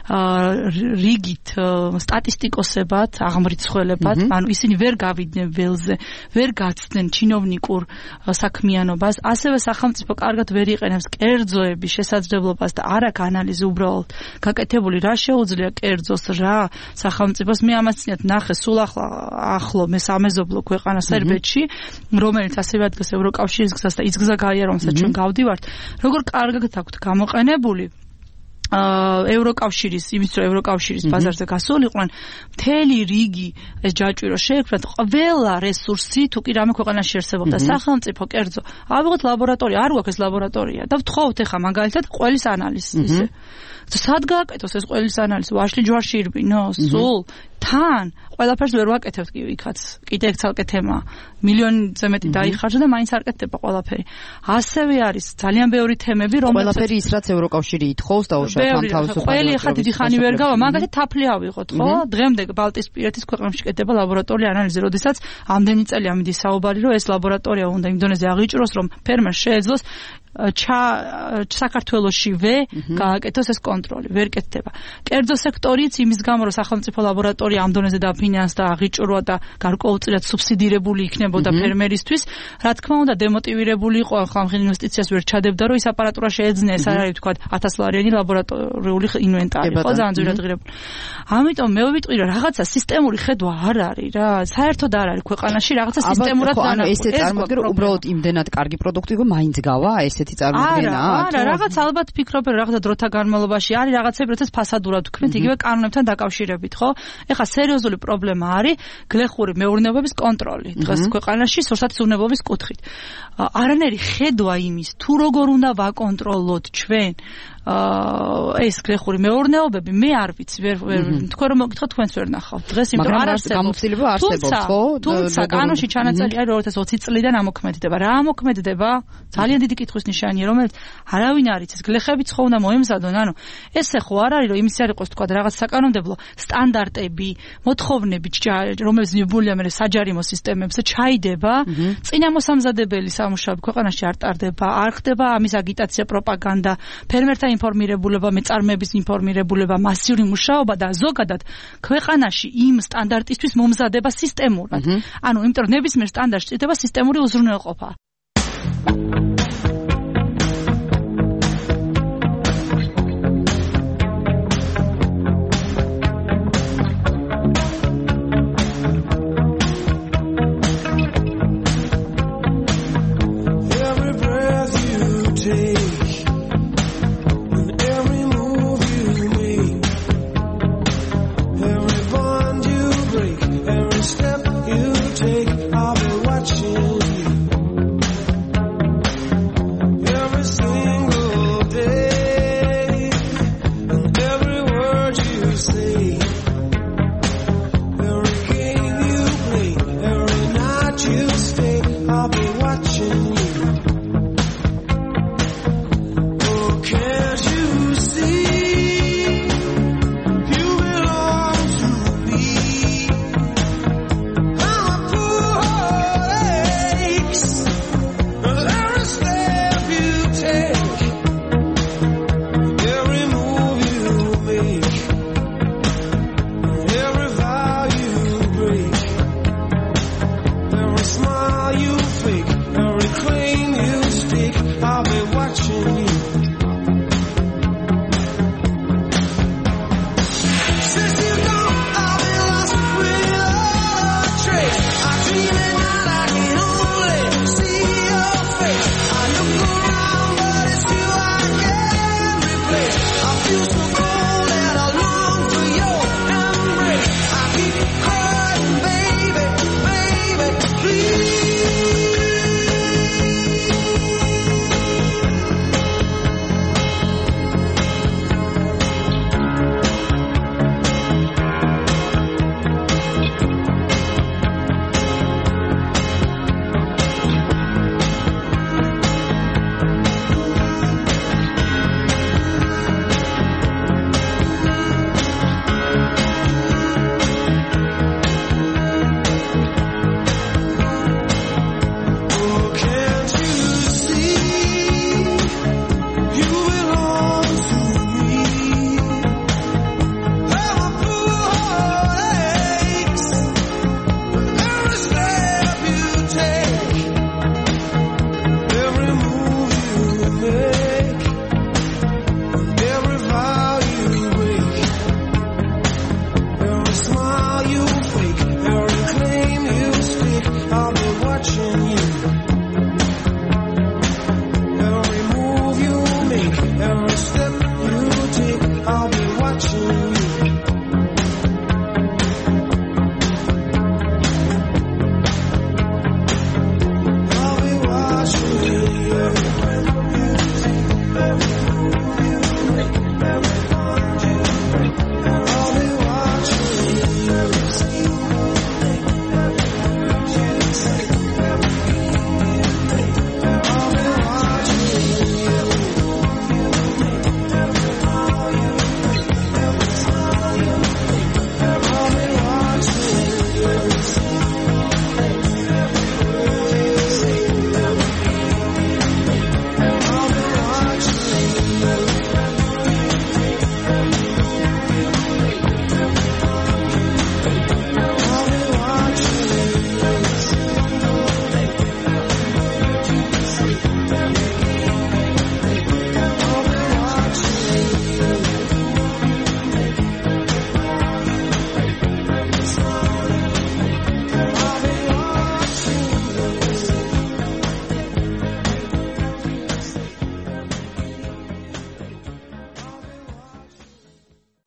რიგით სტატისტიკოსებად, აღმრიცხველებად, ანუ ისინი ვერ გავიდნენ ველზე, ვერ გაცდნენ ჩინოვნიკურ საქმიანობას, ასევე სახელმწიფო კარგად ვერ იყენებს კერძოების შესაძლებლობას და არ აქვს ანალიზი უბრალოდ გაკეთებული, რა შეუძლია კერძოს, რა სახელმწიფოს. მე ამას წინათ ნახე სულ ახლო მე სამეზობლო ქვეყანა სერბეთში, რომელიც ასევე ადგას ევროკავშირის გზას და ის გზა გაია, რომელსაც ჩვენ გავდივართ, როგორ კარგად აქვთ გამოყენებული ევროკავშირის, იმის რომ ევროკავშირის ბაზარზე გასულიყვნენ, მთელი რიგი ეს ჯაჭვირო შეექმნათ, ყველა რესურსი თუ კი რამე ქვეყანაში არსებობდა სახელმწიფო კერძო. ავიღოთ ლაბორატორია, არ გვაქვს ეს ლაბორატორია და ვთხოვთ ახლა მაგალითად ყველის ანალიზს ისე. სად გააკეთოს ეს ყველის ანალიზი? ვაშლი ჯვარში ირბინო, სულ თან ყველაფერს ვერ ვაკეთებთ კი იქაც კიდე ეგ ცალკე თემაა მილიონზე მეტი დაიხარჯა და მაინც არ კეთდება ყველაფერი ასევე არის ძალიან ბევრი თემები რომელსაც ყველაფერი ის რაც ევროკავშირი ითხოვს დაუშვათ ამ თავისუფლად ყველი ხა დიდი ხანი ვერ გავა მაგათი თაფლი ავიღოთ ხო დღემდე ბალტიისპირეთის ქვეყნებში კეთდება ლაბორატორიული ანალიზი როდესაც ამდენი წელი ამიდის საუბარი რომ ეს ლაბორატორია უნდა იმ დონეზე აღიჭროს რომ ფერმერს შეეძლოს საქართველოშივე გააკეთოს ეს კონტროლი ვერ კეთდება. კერძო სექტორიც იმის გამო რომ სახელმწიფო ლაბორატორია ამ დონეზე დაფინანსდა აღიჭრვა და გარკვეულწილად სუბსიდირებული იქნებოდა ფერმერისთვის, რა თქმა უნდა დემოტივირებული იყო ამ ინვესტიციას ვერ ჩადებდა რომ ის აპარატურა შეეძინა ეს არ არის თქვა 1000-ლარიანი ლაბორატორიული ინვენტარი ხო ძალიან ძვირად ღირებული. ამიტომ მე ვიტყვი რომ რაღაცა სისტემური ხედვა არ არის რა საერთოდ არ არის ქვეყანაში რაღაცა სისტემურად ანუ ესე წარმოგვიდგენ რომ უბრალოდ იმდენად კარგი პროდუქტი იყო მაინც გავა ესეთი წარმოდგენაა არა რაღაც ალბათ ფიქრობ რომ რაღაცა დროთა განმავლობაში არის რაღაცები როდესაც ფასადურად ვქნით იგივე კანონებთან დაკავშირებით ხო ეხლა სერიოზული პრობლემა არის გლეხური მეურნეობების კონტროლი დღეს ქვეყანაში სურსათის უვნებლობის კუთხით არანაირი ხედვა იმის თუ როგორ უნდა ვაკონტროლოთ ჩვენ ეს გლეხური მეურნეობები მე არ ვიცი ვერ თქვენ რომ მოგითხოთ თქვენს ვერ ნახავთ დღეს იმიტომ არ არსებობს გამოცდილება არსებობს ხო თუმცა კანონში ჩანაწერი არის 2020 წლიდან ამოქმედება რა ამოქმედება ძალიან დიდი კითხვის ნიშანია რომელიც არავინ არ იცის გლეხებიც ხო უნდა მოემზადონ ანუ ესე ხო არ არის რომ იმის არ იყოს თქვა რაღაც საკანონმდებლო სტანდარტები მოთხოვნები რომელიც მიბულია მე საჯარიმო სისტემებზე ჩაიდება წინამოსამზადებელი სამუშაოები ქვეყანაში არ ტარდება არ ხდება ამის აგიტაცია პროპაგანდა ფერმერთა ინფორმირებულება, მეწარმეების ინფორმირებულება, მასიური მუშაობა და ზოგადად ქვეყანაში იმ სტანდარტისთვის მომზადება სისტემურად. ანუ იმიტომ რომ ნებისმიერ სტანდარტს ჭირდება სისტემური უზრუნველყოფა.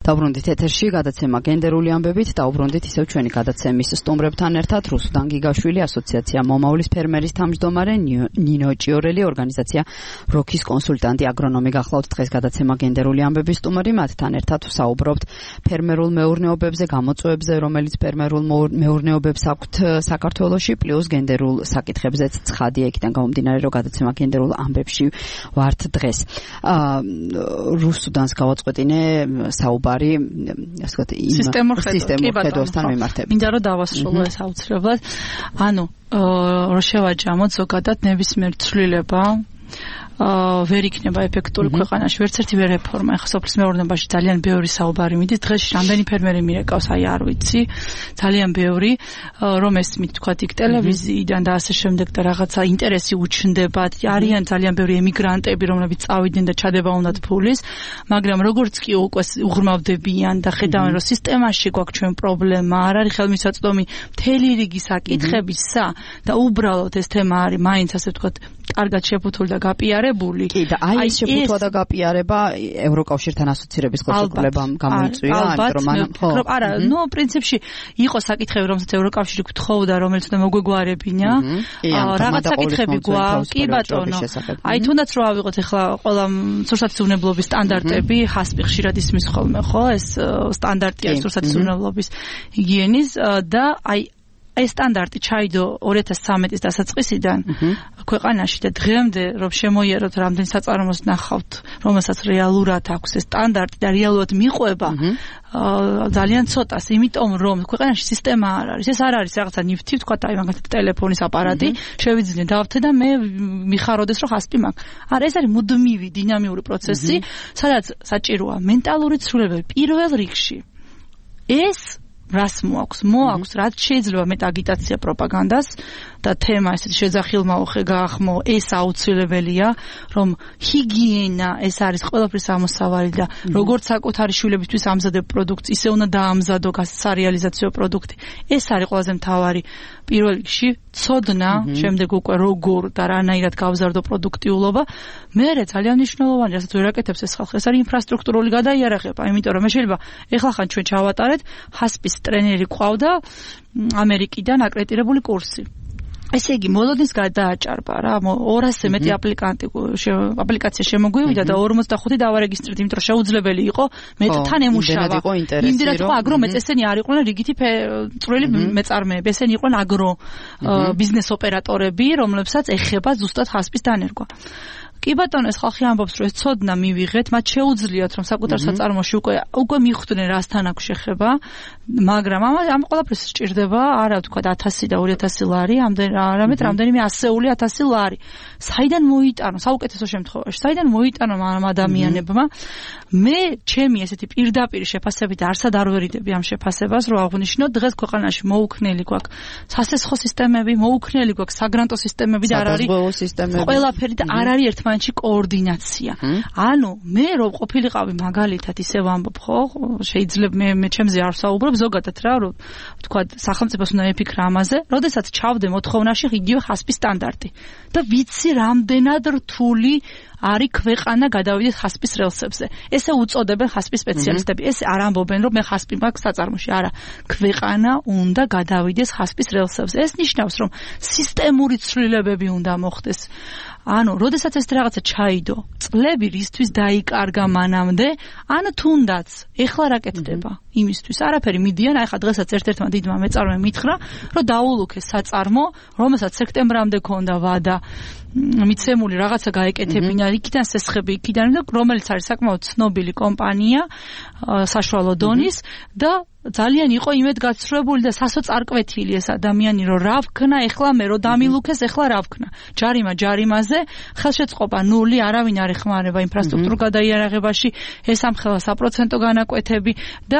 დაუბრუნდით ეთერში გადაცემა გენდერული ამბებით, დაუბრუნდით ისევ ჩვენი გადაცემის სტუმრებთან ერთად რუსუდან გიგაშვილი, ასოციაცია მომავლის ფერმერის თავმჯდომარე, ნინო ჭიორელი, ორგანიზაცია როქის კონსულტანტი, აგრონომი გახლავთ დღეს გადაცემა გენდერული ამბების სტუმარი, მათთან ერთად ვსაუბრობთ ფერმერულ მეურნეობებზე, გამოწვევებზე, რომელიც ფერმერულ მეურნეობებს აქვთ საქართველოში, პლუს გენდერულ საკითხებზეც ცხადია, იქიდან გამომდინარე, რომ გადაცემა გენდერულ ამბებში ვართ დღეს. რუსუდანს გავაწყვეტინე საუბარი სისტემურ ხედვასთან მიმართებით. მინდა რომ დავასრულო ეს აუცილებლად. ანუ რო შევაჯამოთ ზოგადად ნებისმიერ ცვლილება ვერ იქნება ეფექტური ქვეყანაში, ვერც ერთი ვერ რეფორმა. ახლა სოფლის მეურნეობაში ძალიან ბევრი საუბარი მიდის. დღეს რამდენი ფერმერი მირეკავს, აი არ ვიცი. ძალიან ბევრი, რომ ესმით თქვათ იქ ტელევიზიიდან და ასე შემდეგ და რაღაცა ინტერესი უჩნდებათ. არიან ძალიან ბევრი ემიგრანტები, რომლებიც წავიდნენ და ჩადება უნდათ ფულის, მაგრამ როგორც კი უკვე უღრმავდებიან და ხედავენ, რომ სისტემაში გვაქვს ჩვენ პრობლემა, არ არის ხელმისაწვდომი მთელი რიგი საკითხებისა და უბრალოდ ეს თემა არის მაინც ასე ვთქვათ, კარგად შეფუთული და გაპიარებული. კი და აი ეს შეფუთვა და გაპიარება ევროკავშირთან ასოცირების ხელშეკრულებამ გამოიწვია, ამიტომ არა, ნუ პრინციპში იყო საკითხები, რომელსაც ევროკავშირი გთხოვდა, რომელიც უნდა მოგვეგვარებინა. რაღაც საკითხები გვაქვს, კი ბატონო. აი თუნდაც რო ავიღოთ ახლა ყველა სურსათისუნებლობის სტანდარტები, ჰასპი ხშირად ისმის ხოლმე, ხო? ეს სტანდარტია სურსათისუნებლობის ჰიგიენის და აი ეს სტანდარტი ჩაიდო 2013 დასაწყისიდან ქვეყანაში და დღემდე რომ შემოიეროთ რამდენი საწარმოს ნახავთ, რომელსაც რეალურად აქვს ეს სტანდარტი და რეალურად მიყვება ძალიან ცოტას, იმიტომ რომ ქვეყანაში სისტემა არ არის. ეს არ არის რაღაცა ნიფთი, ვთქვათ, აი მაგალითად ტელეფონის აპარატი, შევიძინე დავთე და მე მიხაროდეს რომ ხასპი მაქვს. არა, ეს არის მუდმივი დინამიური პროცესი, სადაც საჭიროა მენტალური ცვლილებები პირველ რიგში. ეს რას მოაქვს, რაც შეიძლება მეტ აგიტაცია პროპაგანდას და თემა ესეთი შეძახილმაო გაახმო, ეს აუცილებელია, რომ ჰიგიენა ეს არის ყველაფრის ამოსავალი და როგორც საკუთარი შვილებისთვის ამზადებ პროდუქტს, ისე უნდა დაამზადო სარეალიზაციო პროდუქტი. ეს არის ყველაზე მთავარი პირველ რიგში ცოდნა, შემდეგ უკვე როგორ და რანაირად გავზარდო პროდუქტიულობა. მერე ძალიან მნიშვნელოვანია, რასაც ვერ აკეთებს ეს ხალხი, ეს არის ინფრასტრუქტურული გადაიარაღება, იმიტომ რომ მე შეიძლება ეხლა ჩვენ ჩავატარეთ ჰასპის ტრენერი ყავდა ამერიკიდან აკრედიტებული კურსი. ესე იგი, მოლოდინს გადააჭარბა რა, 200-ზე მეტი აპლიკაცია შემოგვივიდა და 45 დავარეგისტრირეთ, იმიტომ რომ შეუძლებელი იყო მეტთან ემუშავა. იმდენად იყო აგრომეწესენი არ იყვნენ რიგითი წვრილი მეწარმეები, ესენი იყვნენ აგრო ბიზნეს ოპერატორები, რომლებსაც ეხება ზუსტად ჰასპის დანერგვა. კი ბატონო, ეს ხალხი ამბობს, რომ ეს ცოდნა მივიღეთ, მათ შეუძლიათ, რომ საკუთარ საწარმოში უკვე მიხვდნენ რასთან აქვს შეხება, მაგრამ ამ ყველაფერს სჭირდება, არა ვთქვა 1000 და 2000 ლარი, არამედ რამდენიმე ასეული 1000 ლარი. საიდან მოიტანო, საუკეთესო შემთხვევაში, საიდან მოიტანო ამ ადამიანებმა? მე ჩემი ესეთი პირდაპირ შეფასებით არსად არ ვერიდები ამ შეფასებას, რომ აღვნიშნოთ, დღეს ქვეყანაში მოუქნელი გვაქვს სასესხო სისტემები, მოუქნელი გვაქვს საგრანტო სისტემები და არ არის ყველაფერი და არ არის ერთმანეთში კოორდინაცია. ანუ მე რომ ყოფილიყავი მაგალითად ისევ ამბობ, ხო, შეიძლება მე ჩემზე არ ვსაუბრობ, ზოგადად რა, რომ ვთქვა, სახელმწიფოს უნდა ეფიქრა ამაზე, როდესაც ჩავდე მოთხოვნაში იგივე ჰასპის სტანდარტი და ვიცი რამდენად რთული არის ქვეყანა გადავიდეს ჰასპის რელსებზე. ესე უწოდებენ ჰასპის სპეციალისტები. ეს არ ამბობენ, რომ მე ჰასპი მაქვს საწარმოში. არა, ქვეყანა უნდა გადავიდეს ჰასპის რელსებზე. ეს ნიშნავს, რომ სისტემური ცვლილებები უნდა მოხდეს. ანუ, როდესაც ეს რაღაცა ჩაიდო, წლები რისთვის დაიკარგა მანამდე, ანუ თუნდაც ეხლა რა კეთდება იმისთვის? არაფერი მიდიან, აი ხა დღესაც ერთ-ერთმა დიდმა მეწარმემ მითხრა, რომ დაულუქეს საწარმო, რომელსაც სექტემბრამდე ქონდა ვადა მიცემული რაღაცა გაეკეთებინა, იქიდან სესხები, იქიდან, რომელიც არის საკმაოდ ცნობილი კომპანია, საშუალო დონის და ძალიან იყო იმედგაცრუებული და სასოც არკვეთილი ეს ადამიანი, რომ რა ვქნა ეხლა მე, რომ დამილუქეს ეხლა რა ვქნა. ჯარიმაზე, ხელშეწყობა ნული, არავინ არ ეხმარება ინფრასტრუქტურულ გადაიარაღებაში, ეს ამხელა საპროცენტო განაკვეთები და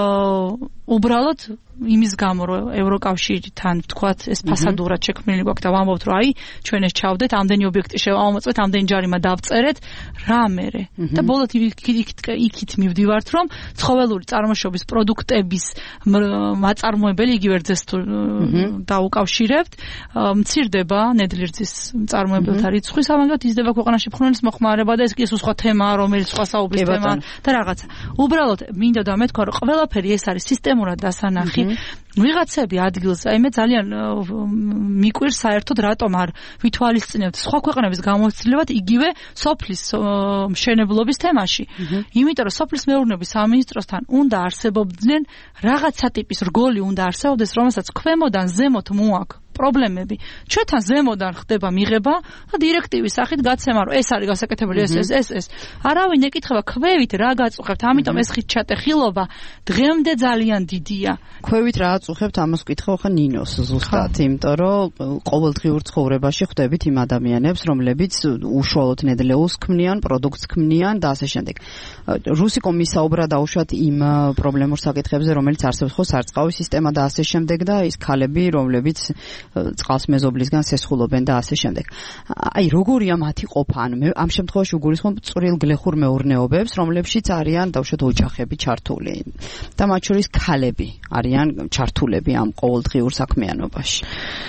უბრალოდ იმის გამო, რომ ევროკავშირთან ვთქვათ, ეს ფასადურად შექმნილი გვაქვს და ვამბობთ, რომ აი, ჩვენ ეს ჩავდეთ, ამდენი ობიექტი შევამოწმეთ, ამდენი ჯარიმა დავწერეთ, რა მერე? და ბოლოდ იქით მივდივართ, რომ ცხოველური წარმოშობის პროდუქტები ხეების მაწარმოებელი იგივე რძეს თუ დაუკავშირებთ, მცირდება ნედლი რძის მწარმოებელთა რიცხვი, სამაგად იზრდება ქვეყანაში ფხვნილის მოხმარება და ეს კი სხვა თემაა, რომელიც სხვა საუბრის თემაა და რაღაცა. უბრალოდ მინდა და მეთქვა, რომ ყველაფერი ეს არის სისტემურად დასანახი. ვიღაცები ადგილზე, მე ძალიან მიკვირს საერთოდ რატომ არ ვითვალისწინებთ სხვა ქვეყნების გამოცდილებად იგივე სოფლის მშენებლობის თემაში. იმიტომ რომ სოფლის მეურნეობის სამინისტროსთან უნდა არსებობდნენ რაღაცა ტიპის რგოლი უნდა არსებობდეს, რომელსაც ქვემოდან ზემოთ მოაქვს პრობლემები. ჩვენთან ზემოდან ხდება მიღება და დირექტივის სახით გაცემა, რომ ეს არის გასაკეთებელი, ეს. არავინ ეკითხება ქვევით რა გაწუხებთ, ამიტომ ეს ხილობა დღემდე ძალიან დიდია. ქვევით რა აწუხებთ, ამას ვკითხავ ხა ნინოს ზუსტად, იმიტომ რომ ყოველდღიურ ცხოვრებაში ხვდებით იმ ადამიანებს, რომლებიც უშუალოდ ნედლეულს ქმნიან, პროდუქტს ქმნიან და ასე შემდეგ. რუსიკომ ისაუბრა დაუშვათ იმ პრობლემურ საკითხებზე, რომელიც არსებობს ხო სარწყავი სისტემა და ასე შემდეგ და ის ქალები, რომლებიც წყალს მეზობლისგან სესხულობენ და ასე შემდეგ. აი როგორია მათი ყოფა? ანუ ამ შემთხვევაში უგულისხმობ წვრილ გლეხურ მეურნეობებს, რომლებშიც არიან დაუშვათ ოჯახები ჩართული და მათ შორის ქალები არიან ჩართულები ამ ყოველდღიურ საქმიანობაში.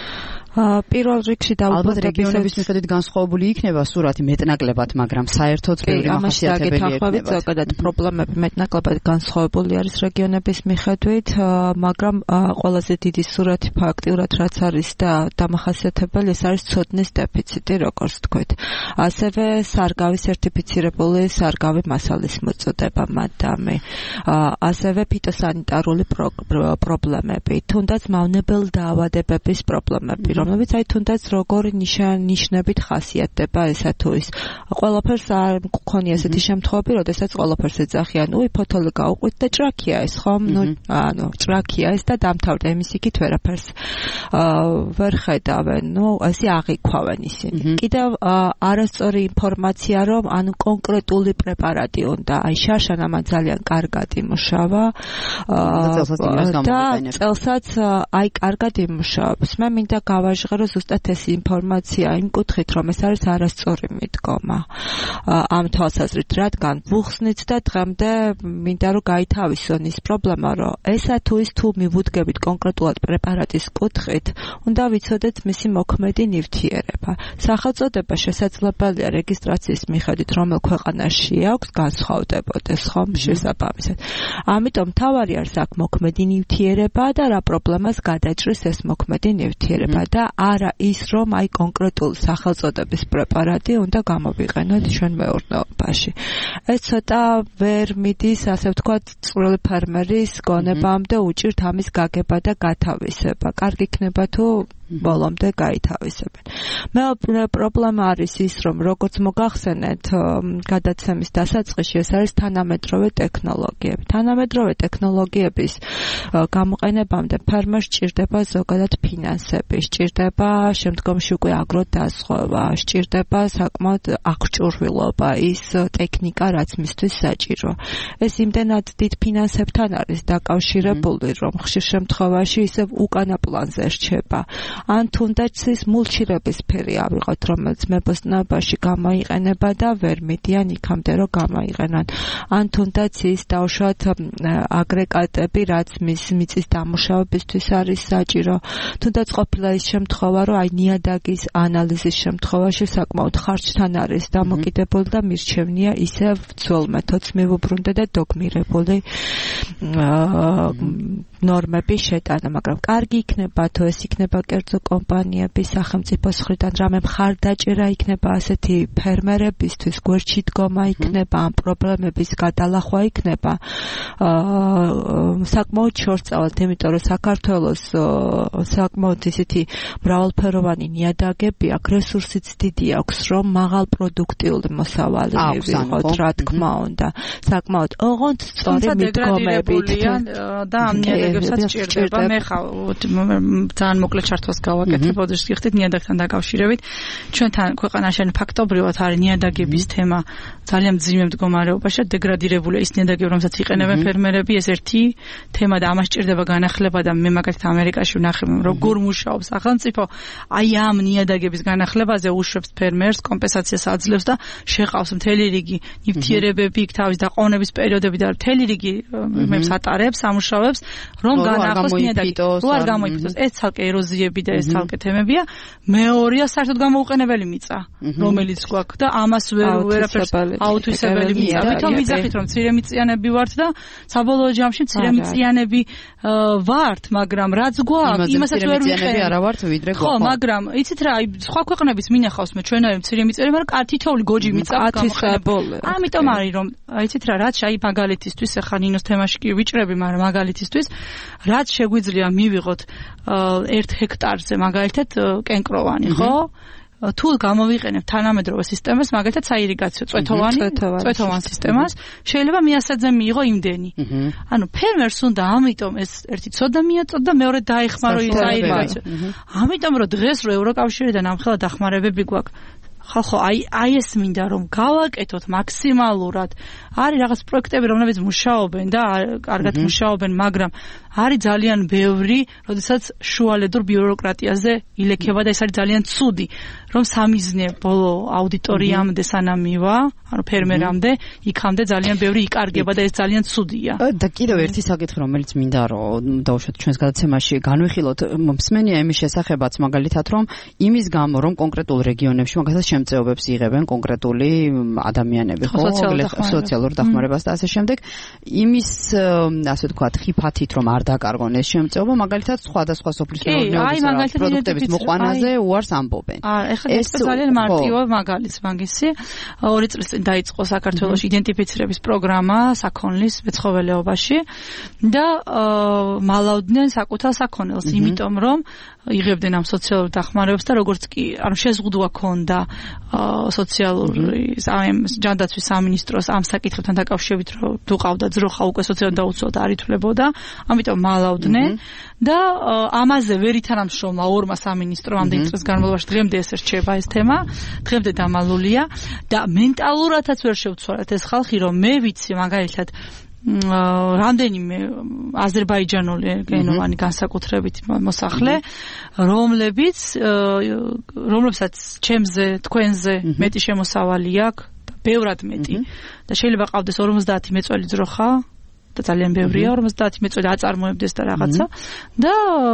პირველ რიგში ალბათ რეგიონების მიხედვით განსხვავებული იქნება სურათი მეტნაკლებად, მაგრამ საერთოდ ბევრი მახასიათებელი იქნება. ზოგადად პრობლემები მეტნაკლებად განსხვავებული არის რეგიონების მიხედვით, მაგრამ ყველაზე დიდი სურათი ფაქტიურად რაც არის და დამახასიათებელი ეს არის ცოდნის დეფიციტი, როგორც თქვით. ასევე სარგავის სერტიფიცირებული სარგავი მასალის მოწოდება მადამი. ასევე ფიტოსანიტარული პრობლემები, თუნდაც მავნებელ დაავადებების პრობლემები, რომლებიც აი თუნდაც როგორი ნიშნებით ხასიათდება ესა თუ ის. ყველაფერს არ მქონია ესეთი შემთხვევები, როდესაც ყველაფერს ეძახიან, ფოთოლი გაუყვით და ჭრაქია ეს, ხომ? ჭრაქია ეს და დამთავრდა, იმის იქით ვერაფერს ვერ ხედავენ. ესე აღიქვავენ ისინი. კიდევ არასწორი ინფორმაცია, რომ კონკრეტული პრეპარატი უნდა, აი შარშან ამან ძალიან კარგად იმუშავა და წელსაც აი კარგად იმუშავებს. მე მინდა გავაჟღერო ზუსტად ეს ინფორმაცია იმ კუთხით, რომ ეს არის არასწორი მიდგომა. ამ თვალსაზრით, რადგან ვუხსნით და დღემდე მინდა რომ გაითავისონ ის პრობლემა, რომ ესა თუ ის თუ მივუდგებით კონკრეტულად პრეპარატის კუთხით, უნდა ვიცოდეთ მისი მოქმედი ნივთიერება. სახელწოდება შესაძლებელია რეგისტრაციის მიხედვით, რომელ ქვეყანაში აქვს, განსხვავდებოდეს ხომ შესაბამისად. ამიტომ თავარი არის აქ მოქმედი ნივთიერება და რა პრობლემას გადაჭრის ეს მოქმედი ნივთიერება და არა ის, რომ აი კონკრეტული სახელწოდების პრეპარატი უნდა გამოვიყენოთ ჩვენ მეურნეობაში. ეს ცოტა ვერ მიდის, ასე ვთქვათ, წვრილი ფერმერის გონებამდე უჭირთ ამის გაგება და გათავისება. კარგი იქნება თუ ბოლომდე გაითავისებენ. მეორე პრობლემა არის ის, რომ როგორც მოგახსენეთ, გადაცემის დასაწყისში ეს არის თანამედროვე ტექნოლოგიები. თანამედროვე ტექნოლოგიების გამოყენებამდე ფერმერს სჭირდება ზოგადად ფინანსები, სჭირდება შემდგომში უკვე აგროდაზღვევა, სჭირდება საკმაოდ აღჭურვილობა, ის ტექნიკა, რაც მისთვის საჭირო. ეს იმდენად დიდ ფინანსებთან არის დაკავშირებული, რომ ხშირ შემთხვევაში ისევ უკანა პლანზე რჩება. ან თუნდაც ის მულჩილების ფერი ავიღოთ, რომელიც მებოსტნეობაში გამოიყენება და ვერ მიდიან იქამდე, რომ გამოიყენან. ან თუნდაც ის დავუშვათ აგრეგატები, რაც მიწის დამუშავებისთვის არის საჭირო. თუნდაც ყოფილა ის შემთხვევა, რომ აი ნიადაგის ანალიზის შემთხვევაში საკმაოდ ხარჯთან არის დამოკიდებული და მირჩევნია ისევ ძველ მეთოდს მივუბრუნდე და დოგმირებული ნორმების შეტანა, მაგრამ კარგი იქნება თუ ეს იქნება კერძო კომპანიების სახელმწიფოს მხრიდან რამე მხარდაჭერა იქნება ასეთი ფერმერებისთვის, გვერდში დგომა იქნება, ამ პრობლემების გადალახვა იქნება. საკმაოდ შორწავად, იმიტომ რომ საქართველოს საკმაოდ ისეთი მრავალფეროვანი ნიადაგები აქვს, რესურსიც დიდი აქვს, რომ მაღალ პროდუქტიული მოსავალი მივიღოთ, რა თქმა უნდა. საკმაოდ ოღონდ სწორი მიდგომებით და ამ ნიადაგებსაც სჭირდება. მე ხა ძალიან მოკლე ჩართვას გავაკეთებ, ოდეშ გიხდით ნიადაგთან დაკავშირებით. დაკავშირებით ჩვენთან ქვეყანაში ფაქტობრივად არის ნიადაგების თემა ძალიან მძიმე მდგომარეობაში დეგრადირებული ის ნიადაგები რომელსაც იყენებენ ფერმერები ეს ერთი თემა და ამას ჭირდება განახლება და მე მაგალითად ამერიკაში ვნახე როგორ მუშაობს სახელმწიფო აი ამ ნიადაგების განახლებაზე უშვებს ფერმერს კომპენსაციას აძლევს და შეყავს მთელი რიგი ნივთიერებები თავის დაყოვნების პერიოდები და მთელი რიგი მებს ატარებს ამუშავებს რომ განახოს ნიადაგი რო არ გამოიფიცოს ეს ცალკე ეროზიები და ეს ცალკე თემებია მეორეა საერთოდ გამოუყენებელი მიწა რომელიც გვაქვს და ამას ვერაფერს აუთვისებელი მიწა ვითომ ვიძახით რომ მცირემიწიანები ვართ და საბოლოო ჯამში მცირემიწიანები ვართ მაგრამ რაც გვაქვს იმასაც ვერ ვიყენებთ არა ვართ ვიდრე გვაქვს ხო მაგრამ იცით რა სხვა ქვეყნების მინახავს მე ჩვენაირი მცირემიწიანები მაგრამ თითოეული გოჯი მიწა გამოყენებული ამიტომ არის რომ იცით რა რაც აი მაგალითისთვის ახლა ნინოს თემაში კი ვიჭრები მაგრამ მაგალითისთვის რაც შეგვიძლია მივიღოთ 1 ჰექტარზე მაგალითად კენკროვანი ხო თუ გამოვიყენებ თანამედროვე სისტემას მაგალითად საირიგაციო წვეთოვან სისტემას შეიძლება მიასაძე მიიღო იმდენი ანუ ფერმერს უნდა ამიტომ ეს ერთი ცოდა მიაწოდო და მეორე დაეხმარო საირიგაციო ამიტომ რომ დღეს რო ევროკავშირიდან ამხელა დახმარებები გვაქვს ხალხო აი ეს მინდა რომ გავაკეთოთ მაქსიმალურად არის რაღაც პროექტები რომლებიც მუშაობენ და კარგად მუშაობენ მაგრამ არის ძალიან ბევრი როდესაც შუალედურ ბიუროკრატიაზე ილექება და ეს არის ძალიან ცუდი რომ სამიზნე ბოლო აუდიტორიამდე სანამ მივა ანუ ფერმერამდე იქამდე ძალიან ბევრი იკარგება და ეს ძალიან ცუდია და კიდევ ერთი საკითხი რომელიც მინდა რომ დავუშვათ ჩვენს გადაცემაში განვიხილოთ მსმენია იმის შესახებაც მაგალითად რომ იმის გამო რომ კონკრეტულ რეგიონებში მაგალითად შემწეობებს იღებენ კონკრეტული ადამიანები ხო სოციალურ დახმარებას და ასე შემდეგ იმის ასე ვთქვათ ხიფათით რომ არ დაკარგონ ეს შემწეობა მაგალითად სხვადასხვა სოფლის მეურნეობის პროდუქტების მოყვანაზე უარს ამბობენ ეს ძალიან მარტივი მაგალითს მაგისი 2 წლის წინ დაიწყო საქართველოს იდენტიფიცირების პროგრამა საქონლის მეცხოველეობაში და მალავდნენ საკუთარ საქონელს იმიტომ რომ იღებდნენ ამ სოციალურ დახმარებებს და როგორც კი ანუ შეზღუდვა ქონდა სოციალური ჯანდაცვის სამინისტროს ამ საკითხებთან დაკავშირებით რომ თუ ყავდა ძროხა უკვე სოციალურად დაუცველად არ ითვლებოდა ამიტომ მალავდნენ და ამაზე ვერ ითანამშრომლა ორმა სამინისტრომ ამდენი წლის განმავლობაში დღემდე ეს რჩება ეს თემა დღემდე დამალულია და მენტალურადაც ვერ შევცვალეთ ეს ხალხი რომ მე ვიცი მაგალითად რამდენიმე აზერბაიჯანული გენოვანი განსაკუთრებით მოსახლე რომლებსაც ჩემზე თქვენზე მეტი შემოსავალი აქვს ბევრად მეტი და შეიძლება ყავდეს 50 მეწველი ძროხა და ძალიან ბევრია 50 მეწველი აწარმოებდეს და რაღაცა და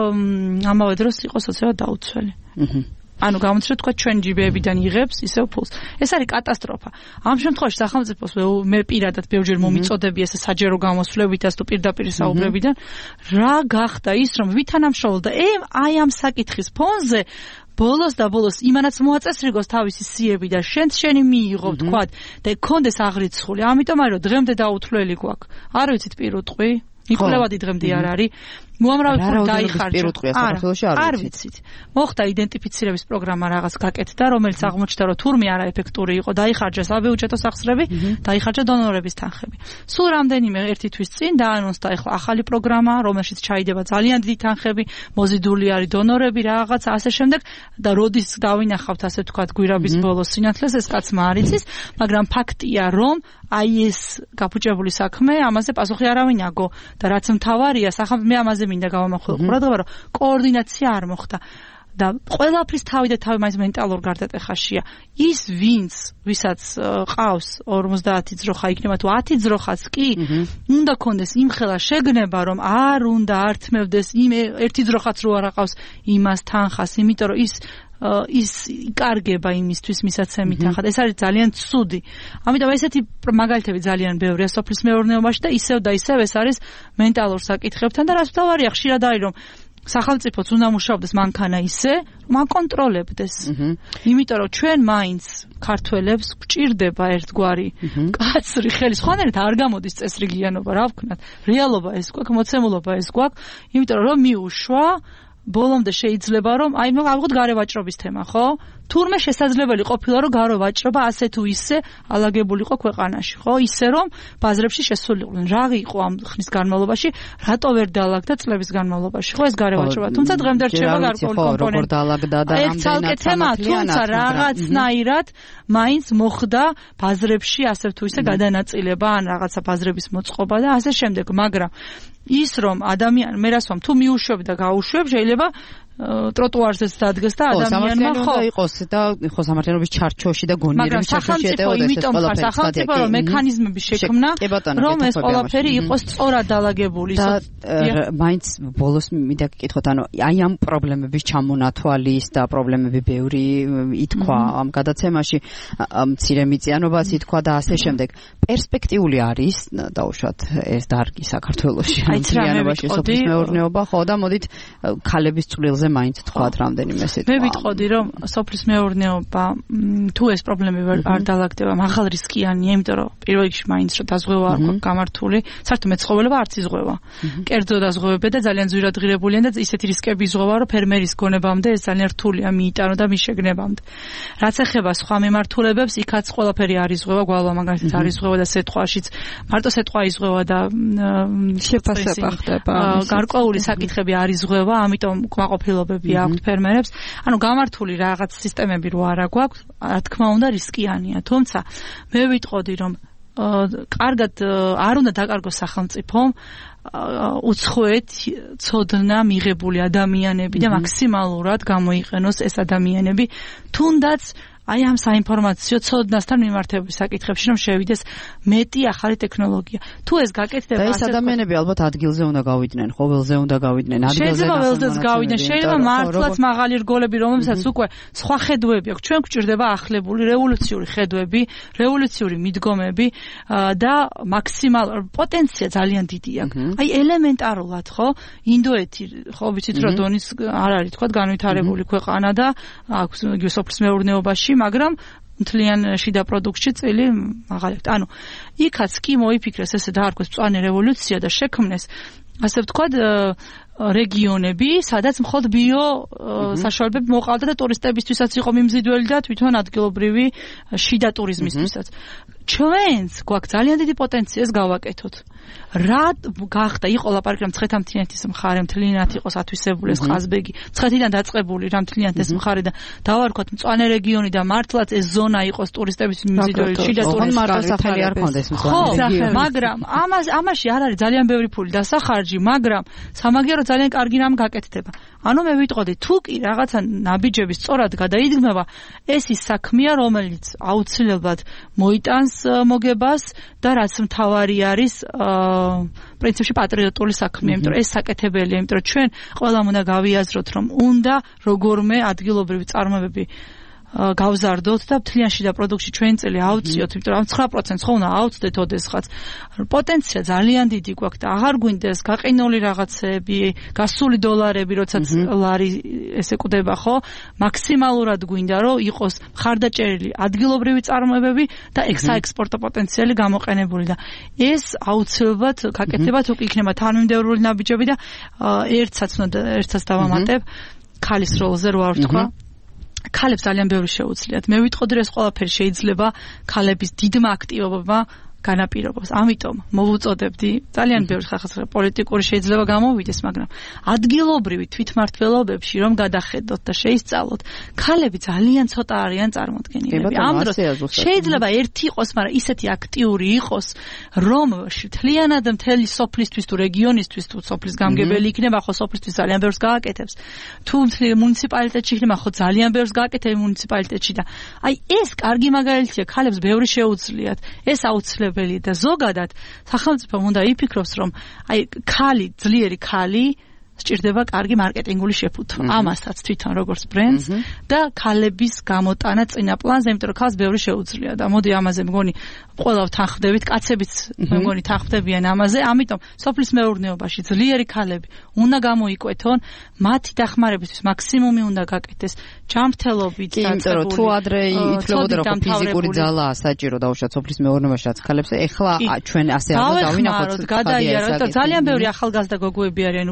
ამავე დროს იყო სოციალურად დაუცველი ანუ გამოცხადეთ თქვა ჩვენ ჯიბეებიდან იღებს ისევ ფულს. ეს არის კატასტროფა. ამ შემთხვევაში სახელმწიფოს მე პირადად ბევრჯერ მომიწოდები ესე საჯერო გამოსვლებით და პირდაპირ საუბრებიდან რა გახდა ის რომ ვითანამშრომლდა აი ამ საკითხის ფონზე ბოლოს და ბოლოს იმანაც მოაწესრიგოს თავისი სიები და შენი მიიღო თქვა და კონდეს აღრიცხული. ამიტომ არის რომ დღემდე დაუთვლელი გვაქვს. არ ვიცით პირუტყვი ნიკოლევადი დღემდე არ არის. უამრავი ფული დაიხარჯა. არ ვიცით. მოხდა იდენტიფიცირების პროგრამა რაღაც გაკეთდა, რომელიც აღმოჩნდა, რომ თურმე არაეფექტური იყო, დაიხარჯა საბიუჯეტო სახსრები, დაიხარჯა დონორების თანხები. სულ რამდენიმე ერთი თვის წინ დაანონსდა ახლა ახალი პროგრამა, რომელშიც ჩაიდება ძალიან დიდი თანხები, მოზიდული არის დონორები, რაღაც ასე შემდეგ და როდის დავინახავთ ასე ვთქვათ გვირაბის ბოლოს სინათლეს, ეს კაცმა არ იცის, მაგრამ ფაქტია, რომ აი ეს გაფუჭებული საქმე, ამაზე პასუხი არავინ აგო და რაც მთავარია, მე ამაზე მინდა გავამახვილო ყურადღება, რომ კოორდინაცია არ მოხდა და ყველაფრის თავი და თავი მაინც მენტალურ გარდატეხაშია. ის ვისაც ყავს 50 ძროხა იქნება თუ 10 ძროხაც კი, უნდა კონდეს იმხელა შეგნება, რომ არ უნდა ართმევდეს იმ ერთი ძროხაც რო არ აყავს იმას თანხას, იმიტომ რომ ის იკარგება იმისთვის მისაცემი თანხა. ეს არის ძალიან ცუდი. ამიტომ ესეთი მაგალითები ძალიან ბევრია სოფლის მეურნეობაში და ისევ ეს არის მენტალურ საკითხებთან და რაც თავარია ხშირად არის რომ სახელმწიფოც უნდა მუშაობდეს მანქანა ისე, რომ აკონტროლებდეს. იმიტომ რომ ჩვენ მაინც ქართველებს გვჭირდება ერთგვარი კაცრი ხელი. სხვანაირად არ გამოდის წესრიგიანობა, რა ვქნათ. რეალობა ეს გვაქვს, მოცემულობა ეს გვაქვს, იმიტომ რომ მიუშვა ბოლომდე შეიძლება რომ აი ავიღოთ გარევაჭრობის თემა, ხო? თურმე შესაძლებელი ყოფილა რომ გარო ვაჭრობა ასე თუ ისე ალაგებულიყო ქვეყანაში, ხო? ისე რომ ბაზრებში შესულიყვნენ. რა იყო ამ ხნის განმავლობაში, რატო ვერ დაალაგდა წლების განმავლობაში, ხო ეს გარე ვაჭრობა. თუმცა დღემდე რჩება გარკვეული კომპონენტი. ერთ ცალკე თემა, თუმცა რაღაცნაირად მაინც მოხდა ბაზრებში ასე თუ ისე გადანაწილება ან რაღაცა ბაზრების მოწყობა და ასე შემდეგ, მაგრამ ის რომ ადამიანი მე რას ვამ თუ მიუშვებ და გაუშვებ შეიძლება ტროტუარზეც დადგეს და ადამიანმა ხო იყოს და ხო სამართლიანობის ჩარჩოში და გონიერების ჩარჩოში ეტეოდეს ეს ყველაფერი სახელმწიფო რომ მექანიზმები შექმნა რომ ეს ყველაფერი იყოს სწორად დალაგებული და მაინც ბოლოს მინდა გკითხოთ ანუ აი ამ პრობლემების ჩამონათვალის და პრობლემები ბევრი ითქვა ამ გადაცემაში მცირე მიწიანობაც ითქვა და ასე შემდეგ პერსპექტიული არის დაუშვათ ეს დარგი საქართველოში მიწიანობაში სოფლის მეურნეობა ხო და მოდით ქალების წვლილზე მაინც თქვათ რამდენიმე სიტყვა. მე ვიტყოდი რომ სოფლის მეურნეობა თუ ეს პრობლემები არ დალაგდება, მაღალ რისკიანია, იმიტომ რომ პირველ რიგში მაინც რომ დაზღვევა არ გვაქვს გამართული, საერთოდ მეცხოველება არც იზღვევა. კერძო დაზღვევები და ძალიან ძვირად ღირებულია და ისეთი რისკები იზღვევა, რომ ფერმერის გონებამდე ეს ძალიან რთულია მიიტანო და მიშეგნებამდე. რაც ეხება სხვა მიმართულებებს, იქაც ყველაფერი არ იზღვევა, გვალვა მაგალითად არ იზღვევა და სეტყვაშიც მარტო სეტყვა იზღვევა და შეფასება ხდება. გარკვეული საკითხები არ იზღვევა, ამიტომ კმაყოფილებები აქვთ ფერმერებს. ანუ გამართული რაღაც სისტემები რო არა გვაქვს, რა თქმა უნდა რისკიანია. თუმცა მე ვიტყოდი რომ კარგად არ უნდა დაკარგოს სახელმწიფომ უცხოეთ ცოდნა მიღებული ადამიანები და მაქსიმალურად გამოიყენოს ეს ადამიანები თუნდაც აი ამ საინფორმაციო ცოდნასთან მიმართების საკითხებში რომ შევიდეს მეტი ახალი ტექნოლოგია. თუ ეს გაკეთდება და ეს ადამიანები ალბათ ადგილზე უნდა გავიდნენ, ხო, ველზე უნდა გავიდნენ, ადგილზე. შეიძლება ველზეც გავიდნენ, შეიძლება მართლაც მაღალი რგოლები, რომელსაც უკვე სხვა ხედვები აქვს. ჩვენ გვჭირდება ახლებული რევოლუციური ხედვები, რევოლუციური მიდგომები და მაქსიმალ პოტენცია ძალიან დიდი აქვს. აი ელემენტარულად, ხო, ინდოეთი, ხო, ვიცით რომ დონის არ არის თქვა განვითარებული ქვეყანა და აქვს იგივე სოფლის მეურნეობაში მაგრამ მთლიან შიდა პროდუქტში წილი მაღალი. ანუ იქაც კი მოიფიქრეს ესე დაარქვეს მწვანე რევოლუცია და შექმნეს ასე ვთქვათ რეგიონები, სადაც მხოლოდ ბიო საშუალებები მოყავდა და ტურისტებისთვისაც იყო მიმზიდველი და თვითონ ადგილობრივი შიდა ტურიზმისთვისაც. ჩვენც გვაქვს ძალიან დიდი პოტენცია ეს გავაკეთოთ. რა გახდა იყო ლაპარაკი რომ მცხეთა-მთიანეთის მხარე მთლიანად იყოს ათვისებული ეს ყაზბეგი, მცხეთიდან დაწყებული რა მთლიანად ეს მხარე და დავარქვათ მწვანე რეგიონი და მართლაც ეს ზონა იყოს ტურისტების მიმზიდველი შიდა ტურიზმის მარტო სახელი არ ქონდეს მწვანე. მაგრამ ამაში არ არის ძალიან ბევრი ფული დასახარჯი, მაგრამ სამაგერო ძალიან კარგი რამ გაკეთდება. ანუ მე ვიტყოდი თუ კი რაღაცა ნაბიჯები სწორად გადაიდგმება, ეს ის საქმეა, რომელიც აუცილებლად მოიტანს მოგებას და რაც მთავარი არის პრინციპში პატრიოტული საქმეა, იმიტომ რომ ეს საკეთებელია, იმიტომ რომ ჩვენ ყველამ უნდა გავიაზროთ, რომ უნდა როგორმე ადგილობრივი წარმოებები გავზარდოთ და მთლიანში და პროდუქტში ჩვენ წელი ავწიოთ, იმიტომ რომ 9% ხო უნდა აუწდეთ ოდესღაც. პოტენცია ძალიან დიდი გვაქვს და აღარ გვინდეს გაყინული რაღაცები, გასული დოლარები, როდესაც ლარი ესე კვდება, ხო? მაქსიმალურად გვინდა რომ იყოს მხარდაჭერილი ადგილობრივი წარმოებები და საექსპორტო პოტენციალი გამოყენებული და ეს აუცილებლად გაკეთდება თუ კი იქნება თანმიმდევრული ნაბიჯები და ერთსაც დავამატებ ქალის როლზე რო არ ვთქვა. ქალებს ძალიან ბევრი შეუძლიათ. მე ვიტყოდი რომ ეს ყველაფერი შეიძლება ქალების დიდმა აქტივობებმა განაპირობოს. ამიტომ მოვუწოდებდი ძალიან ბევრი ხალხის პოლიტიკური შეიძლება გამოვიდეს, მაგრამ ადგილობრივი თვითმმართველობებში რომ გადახედოთ და შეისწავლოთ, ქალები ძალიან ცოტა არიან წარმოდგენილები. ამ დროს შეიძლება ერთი იყოს, მაგრამ ისეთი აქტიური იყოს, რომ მთლიანად მთელი სოფლისთვის თუ რეგიონისთვის თუ სოფლის გამგებელი იქნება, ხო სოფლისთვის ძალიან ბევრს გააკეთებს. თუ მთელი მუნიციპალიტეტში იქნება, ხო ძალიან ბევრს გააკეთებს მუნიციპალიტეტში და აი ეს კარგი მაგალითია, ქალებს ბევრი შეუძლიათ. ეს აუცილებლად და ზოგადად სახელმწიფომ უნდა იფიქროს რომ აი ქალი, ძლიერი ქალი სჭირდება კარგი მარკეტინგული შეფუთო. ამასაც თვითონ როგორც ბრენდს და ქალების გამოტანა წინა პლანზე, იმიტომ რომ ქალს ბევრი შეუძლია და მოდი ამაზე მგონი ყველა თანხმდებით, კაცებიც მგონი თანხმდებიან ამაზე, ამიტომ სოფლის მეურნეობაში ძლიერი ქალები უნდა გამოიკვეთონ, მათი დახმარებისთვის მაქსიმუმი უნდა გაკეთდეს ჯანმრთელობით დაწყებული. თუ ადრე ითვლებოდა რომ ფიზიკური ძალა საჭირო დაუშვათ სოფლის მეურნეობაში რაც ქალებს, ეხლა ჩვენ ასე არ დავინახოთ. გადაიაროთ და ძალიან ბევრი ახალგაზრდა გოგოები არიან უკვე, რომელსაც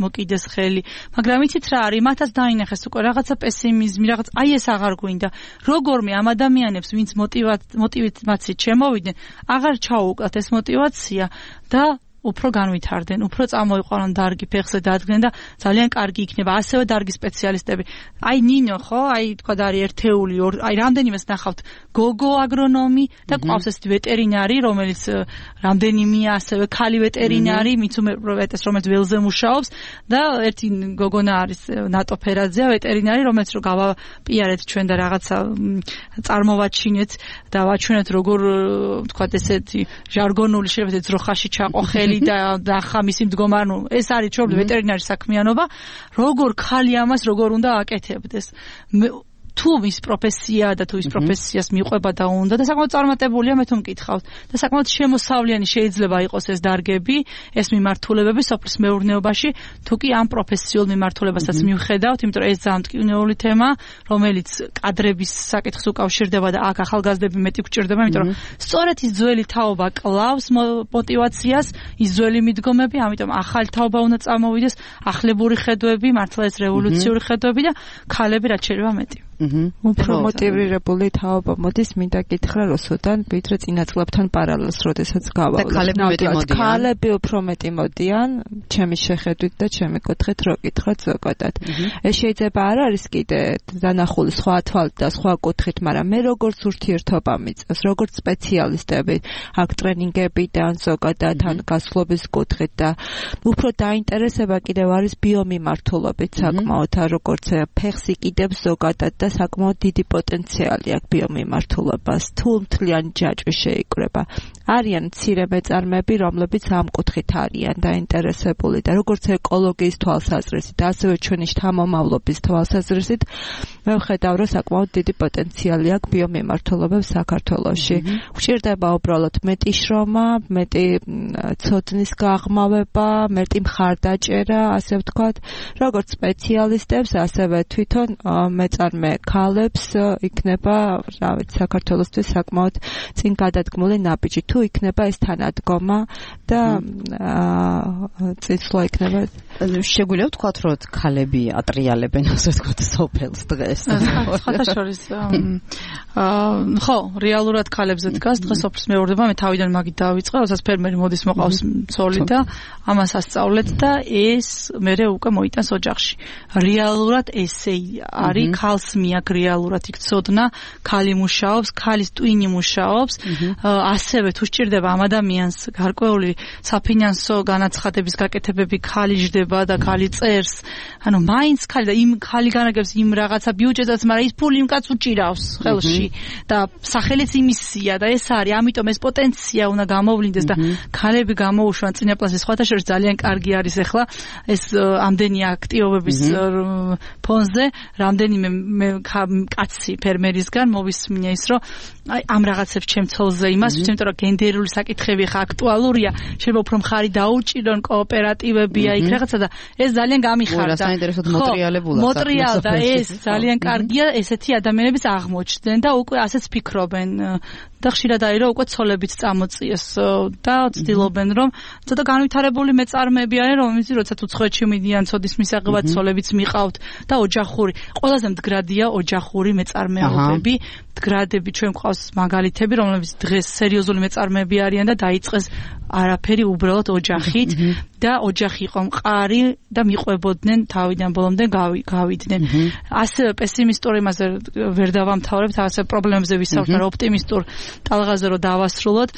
მოკიდეს ხელი, მაგრამ იცით რა არის, მათაც დაინახეს უკვე რაღაცა პესიმიზმი, რაღაც აი ეს აღარ გვინდა. როგორმე ამ ადამიანებს, ვინც მოტივაციით შემოვიდნენ, აღარ ჩაუუკლათ ეს მოტივაცია და უფრო განვითარდნენ, უფრო წამოიყვანონ დარგი ფეხზე დადგნენ და ძალიან კარგი იქნება ასევე დარგი სპეციალისტები. აი ნინო ხო, აი თქვა არის ერთეული, აი რამდენიმეს ნახავთ გოგო აგრონომი და ყავს ეს ვეტერინარი, რომელიც რამდენიმეა ასევე ქალი ვეტერინარი, მიცუმეტეს რომელიც ველზე მუშაობს და ერთი გოგონა არის ნატო ფერაძეა ვეტერინარი, რომელიც რო გავაპიარეთ ჩვენ და რაღაცა წარმოვაჩინეთ და ვაჩვენეთ როგორ თქვა ესეთი ჟარგონული შეიძლება ძროხაში ჩაყო ხელი და ხა მისი მდგომა, ანუ ეს არის ჩვენი ვეტერინარი საქმიანობა, როგორ ხალი ამას როგორ უნდა აკეთებდეს. თუ ის პროფესია და თუ ის პროფესიას მიყვება და უნდა და საკმაოდ წარმატებულია მე თუ მკითხავთ და საკმაოდ შემოსავლიანი შეიძლება იყოს ეს დარგები, ეს მიმართულებები სოფლის მეურნეობაში, თუ კი ამ პროფესიულ მიმართულებასაც მივხედავთ, იმიტომ რომ ეს ძალიან მტკივნეული თემა, რომელიც კადრების საკითხს უკავშირდება და აქ ახალგაზრდები მეტი გვჭირდება, იმიტომ რომ სწორედ ის ძველი თაობა კლავს мотиваციას, ის ძველი მიდგომები, ამიტომ ახალი თაობა უნდა წამოვიდეს, ახლებური ხედვები, მართლა ეს რევოლუციური ხედვები და ქალები რაც შეიძლება მეტი. უფრო მოტივირებული თაობა მოდის მინდა გითხრა რუსუდან ვიდრე წინა წლებთან პარალელს როდესაც გავავლობ. ქალები უფრო მეტი მოდიან, ჩემი შეხედვით და ჩემი კუთხით რო გითხრათ ზოგადად. ეს შეიძლება არ არის კიდე დანახული სხვა თვალით და სხვა კუთხით, მაგრამ მე როგორც ურთიერთობა მიწევს, როგორც სპეციალისტები, აქ ტრენინგებიდან ზოგადად ან გასვლობის კუთხით და უფრო დაინტერესება კიდევ არის ბიომიმართულობით საკმაოდ, როგორც ფეხს იკიდებს ზოგადად და საკმაოდ დიდი პოტენციალი აქვს ბიომიმართულებას, თუ მთლიანი ჯაჭვი შეიკრება. არიან მცირე მეწარმეები, რომლებიც ამ კუთხით არიან დაინტერესებული და როგორც ეკოლოგიის თვალსაზრისით, ასევე ჩვენი შთამომავლობის თვალსაზრისით, მე ვხედავ, რომ საკმაოდ დიდი პოტენციალი აქვს ბიომიმართულებებს საქართველოში. გვჭირდება უბრალოდ მეტი შრომა, მეტი ცოდნის გაღრმავება, მეტი მხარდაჭერა, ასე ვთქვათ, როგორც სპეციალისტებს, ასევე თვითონ მეწარმე ქალებს იქნება, რა ვიცი, საქართველოსთვის საკმაოდ წინ გადადგმული ნაბიჯი. თუ იქნება ეს თანადგომა და წინსვლა იქნება. შეგვიძლია ვთქვათ, რომ ქალები ატრიალებენ, ასე ვთქვათ, სოფელს დღეს. ხათაშორის ხო, რეალურად ქალებზე დგას დღეს სოფლის მეურნეობა, მე თავიდან მაგით დავიწყე, როდესაც ფერმერი მოდის მოყავს ცოლი და ამას ასწავლეთ და ეს მერე უკვე მოიტანს ოჯახში. რეალურად ესე არის, ქალს მიაქვს რეალურად იქ ცოდნა, ქალი მუშაობს, ქალის ტვინი მუშაობს, ასევე თუ სჭირდება ამ ადამიანს გარკვეული საფინანსო განაცხადების გაკეთებები, ქალი ჯდება და ქალი წერს, ანუ მაინც ქალი და იმ ქალი განაგებს იმ რაღაცა ბიუჯეტსაც, მაგრამ ის ფული იმ კაცს უჭირავს ხელში და სახელიც იმისია და ეს არის, ამიტომ ეს პოტენცია უნდა გამოვლინდეს და ქალები გამოუშვან წინა პლანზე. სხვათა შორის ძალიან კარგი არის ახლა ეს ამდენი აქტივობების ფონზე, რამდენიმე კაცი ფერმერისგან მოვისმინე ის, რომ აი ამ რაღაცებს ჩემ ცოლზე იმას, იმიტომ რომ გენდერული საკითხები ხა აქტუალურია, შეიძლება უფრო მხარი დაუჭირონ კოოპერატივები აი რაღაცა და ეს ძალიან გამიხარდა. მოტრიალ და ეს ძალიან კარგია, ესეთი ადამიანების აღმოჩნდნენ და უკვე ასეც ფიქრობენ. და ხშირად არის რომ უკვე ცოლებით წამოწიეს და ცდილობენ რომ ცოტა განვითარებული მეწარმეები არიან, რომლებიც როდესაც უცხოეთში მიდიან ცოდის მისაღებად ცოლებიც მიყავთ და ოჯახური, ყველაზე მდგრადია ოჯახური მეწარმეობები, მდგრადები ჩვენ გვყავს მაგალითები, რომლებიც დღეს სერიოზული მეწარმეები არიან და დაიწყეს არაფერი უბრალოდ ოჯახით და ოჯახი იყო მყარი და მიყვებოდნენ თავიდან ბოლომდე გავიდნენ. ასევე პესიმისტური იმაზე ვერ დავამთავრებ, ასე პრობლემებზე ვისაუბრებ, მაგრამ ოპტიმისტურ ტალღაზე რომ დავასრულოთ,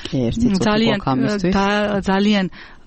ძალიან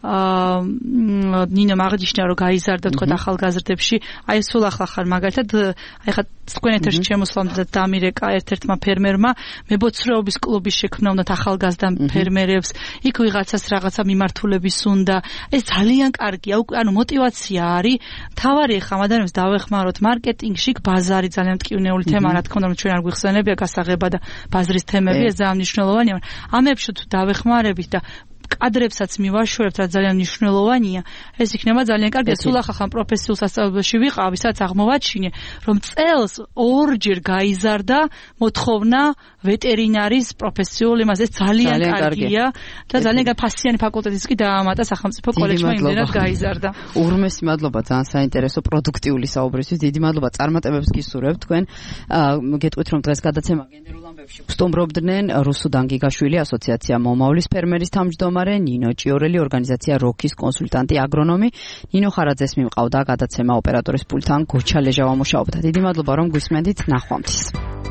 ნინო მაგდიშნა რომ გაიზარდა თქვა ახალგაზრდებში, აი სულ ახლა მაგალითად აი ხა თქვენ ეთერში შემოსვლამდე დამირეკა ერთ-ერთმა ფერმერმა მებოცრეობის კლუბის შექმნა უნდათ ახალგაზრდა ფერმერებს, იქ ვიღაცას რაღაცა მიმართულების უნდა, ეს ძალიან კარგია, ანუ мотиваცია არის, თავარი ხა ადამიანებს დავეხმაროთ მარკეტინგში, ბაზარი ძალიან მტკივნეული თემა, რა თქმა უნდა, ჩვენ არ გვიხსენებია გასაღება და ბაზრის თემები, ეს ძალიან მნიშვნელოვანია, მაგრამ ამებში თუ დავეხმარებით და კადრებსაც მივაშორებთ, რაც ძალიან მნიშვნელოვანია, ეს იქნება ძალიან კარგი. სულ ახალ პროფესიულ სასწავლებელში ვიყავი, სადაც აღმოვაჩინე, რომ წელს ორჯერ გაიზარდა მოთხოვნა ვეტერინარის პროფესიულ იმაზე. ეს ძალიან კარგია და ძალიან ფასიანი ფაკულტეტიც კი დაამატა სახელმწიფო კოლეჯმა იმდენად გაიზარდა. უღრმესი მადლობა, ძალიან საინტერესო პროდუქტიული საუბრისთვის. დიდი მადლობა, წარმატებებს გისურვებთ თქვენ. გეტყვით რომ დღეს გადაცემა გენდერულ ამბებში სტუმრობდნენ რუსუდან გიგაშვილი, ასოციაცია მომავლის ფერმერის თავმჯდომარე, ნინო ჭიორელი, ორგანიზაცია როქის კონსულტანტი, აგრონომი, ნინო ხარაძეს მიმყავდა გადაცემა ოპერატორის პულტთან გოჩა ლეჟავა მუშაობდა. დიდი მადლობა რომ გვისმენდით, ნახვამდის.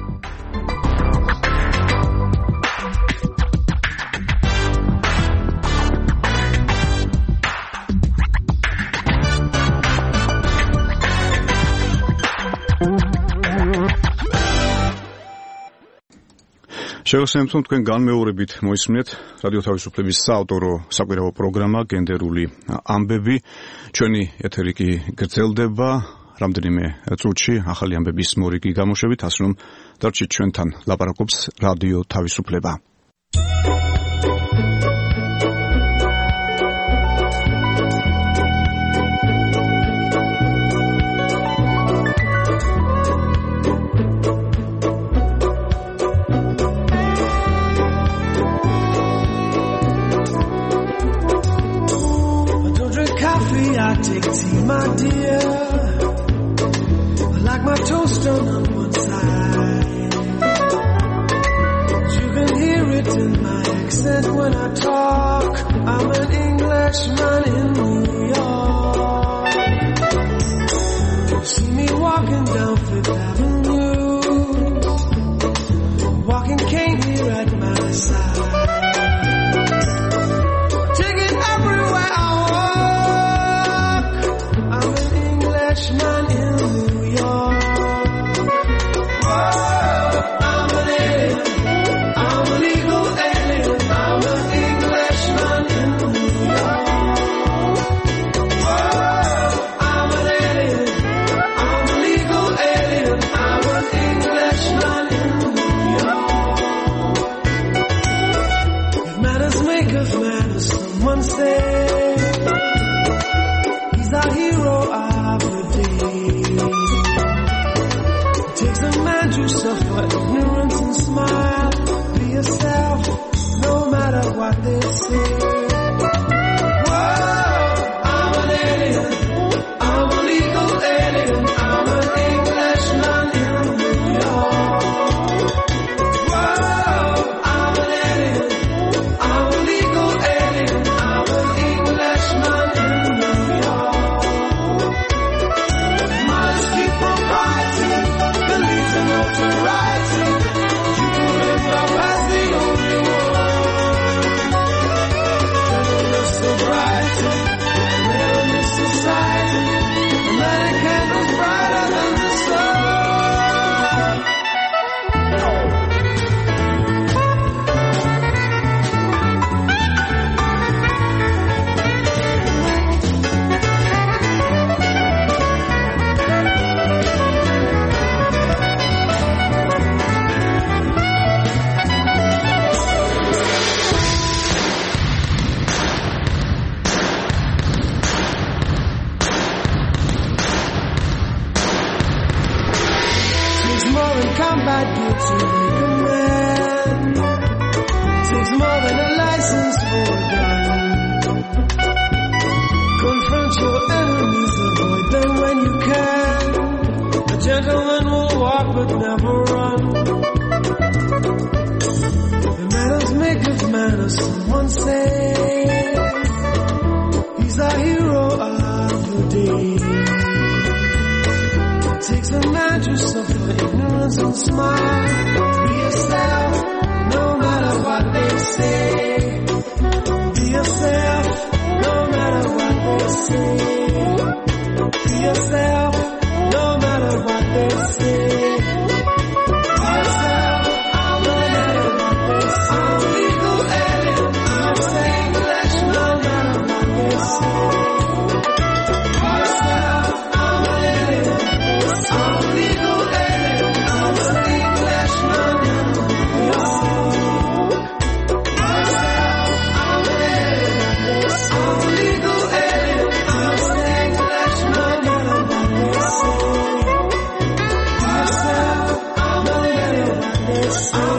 შევასრულებთ თქვენ განმეორებით მოისმინეთ რადიო თავისუფლების საავტორო საკვირაო პროგრამა გენდერული ამბები. ჩვენი ეთერი კი გრძელდება რამდენიმე წუთში ახალი ამბების მორიგი გამოშვებით, ასე რომ დარჩით ჩვენთან. ლაპარაკობს რადიო თავისუფლება. I take tea, my dear. I like my toast on one side. You can hear it in my accent when I talk. I'm an Englishman in New York. You see me walking down Fifth Avenue, walking cane here at my side. Man in New York. Whoa, I'm an alien. I'm a legal alien. I'm an Englishman in New York. Whoa, I'm an alien. I'm a legal alien. I'm an Englishman in New York. If manners make us manners, someone say he's our hero. Takes a man to suffer ignorance and smile. Be yourself, no matter what they say. Whoa, I'm an alien. I'm a legal alien. I'm an Englishman in New York. Whoa, I'm an alien. I'm a legal alien. I'm an Englishman in New York. Must keep on writing. Notoriety, you can live up as the only one. Candles so bright, in this society, and lighting candles brighter than the sun. Combat gear to make a man. Takes more than a license for a gun. Confront your enemies, avoid them when you can. A gentleman will walk but never run. The manners make us manners, someone say. He's our hero of the day. Takes a man to suffer ignorance and smile. Be yourself, no matter what they say. Be yourself, no matter what they say. Be yourself, no matter what they say. Be yourself, I'm an alien. I'm a legal alien. I'm an Englishman, no matter what they say. Be yourself, I'm an alien. I'm a legal alien. I'm an Englishman. this song.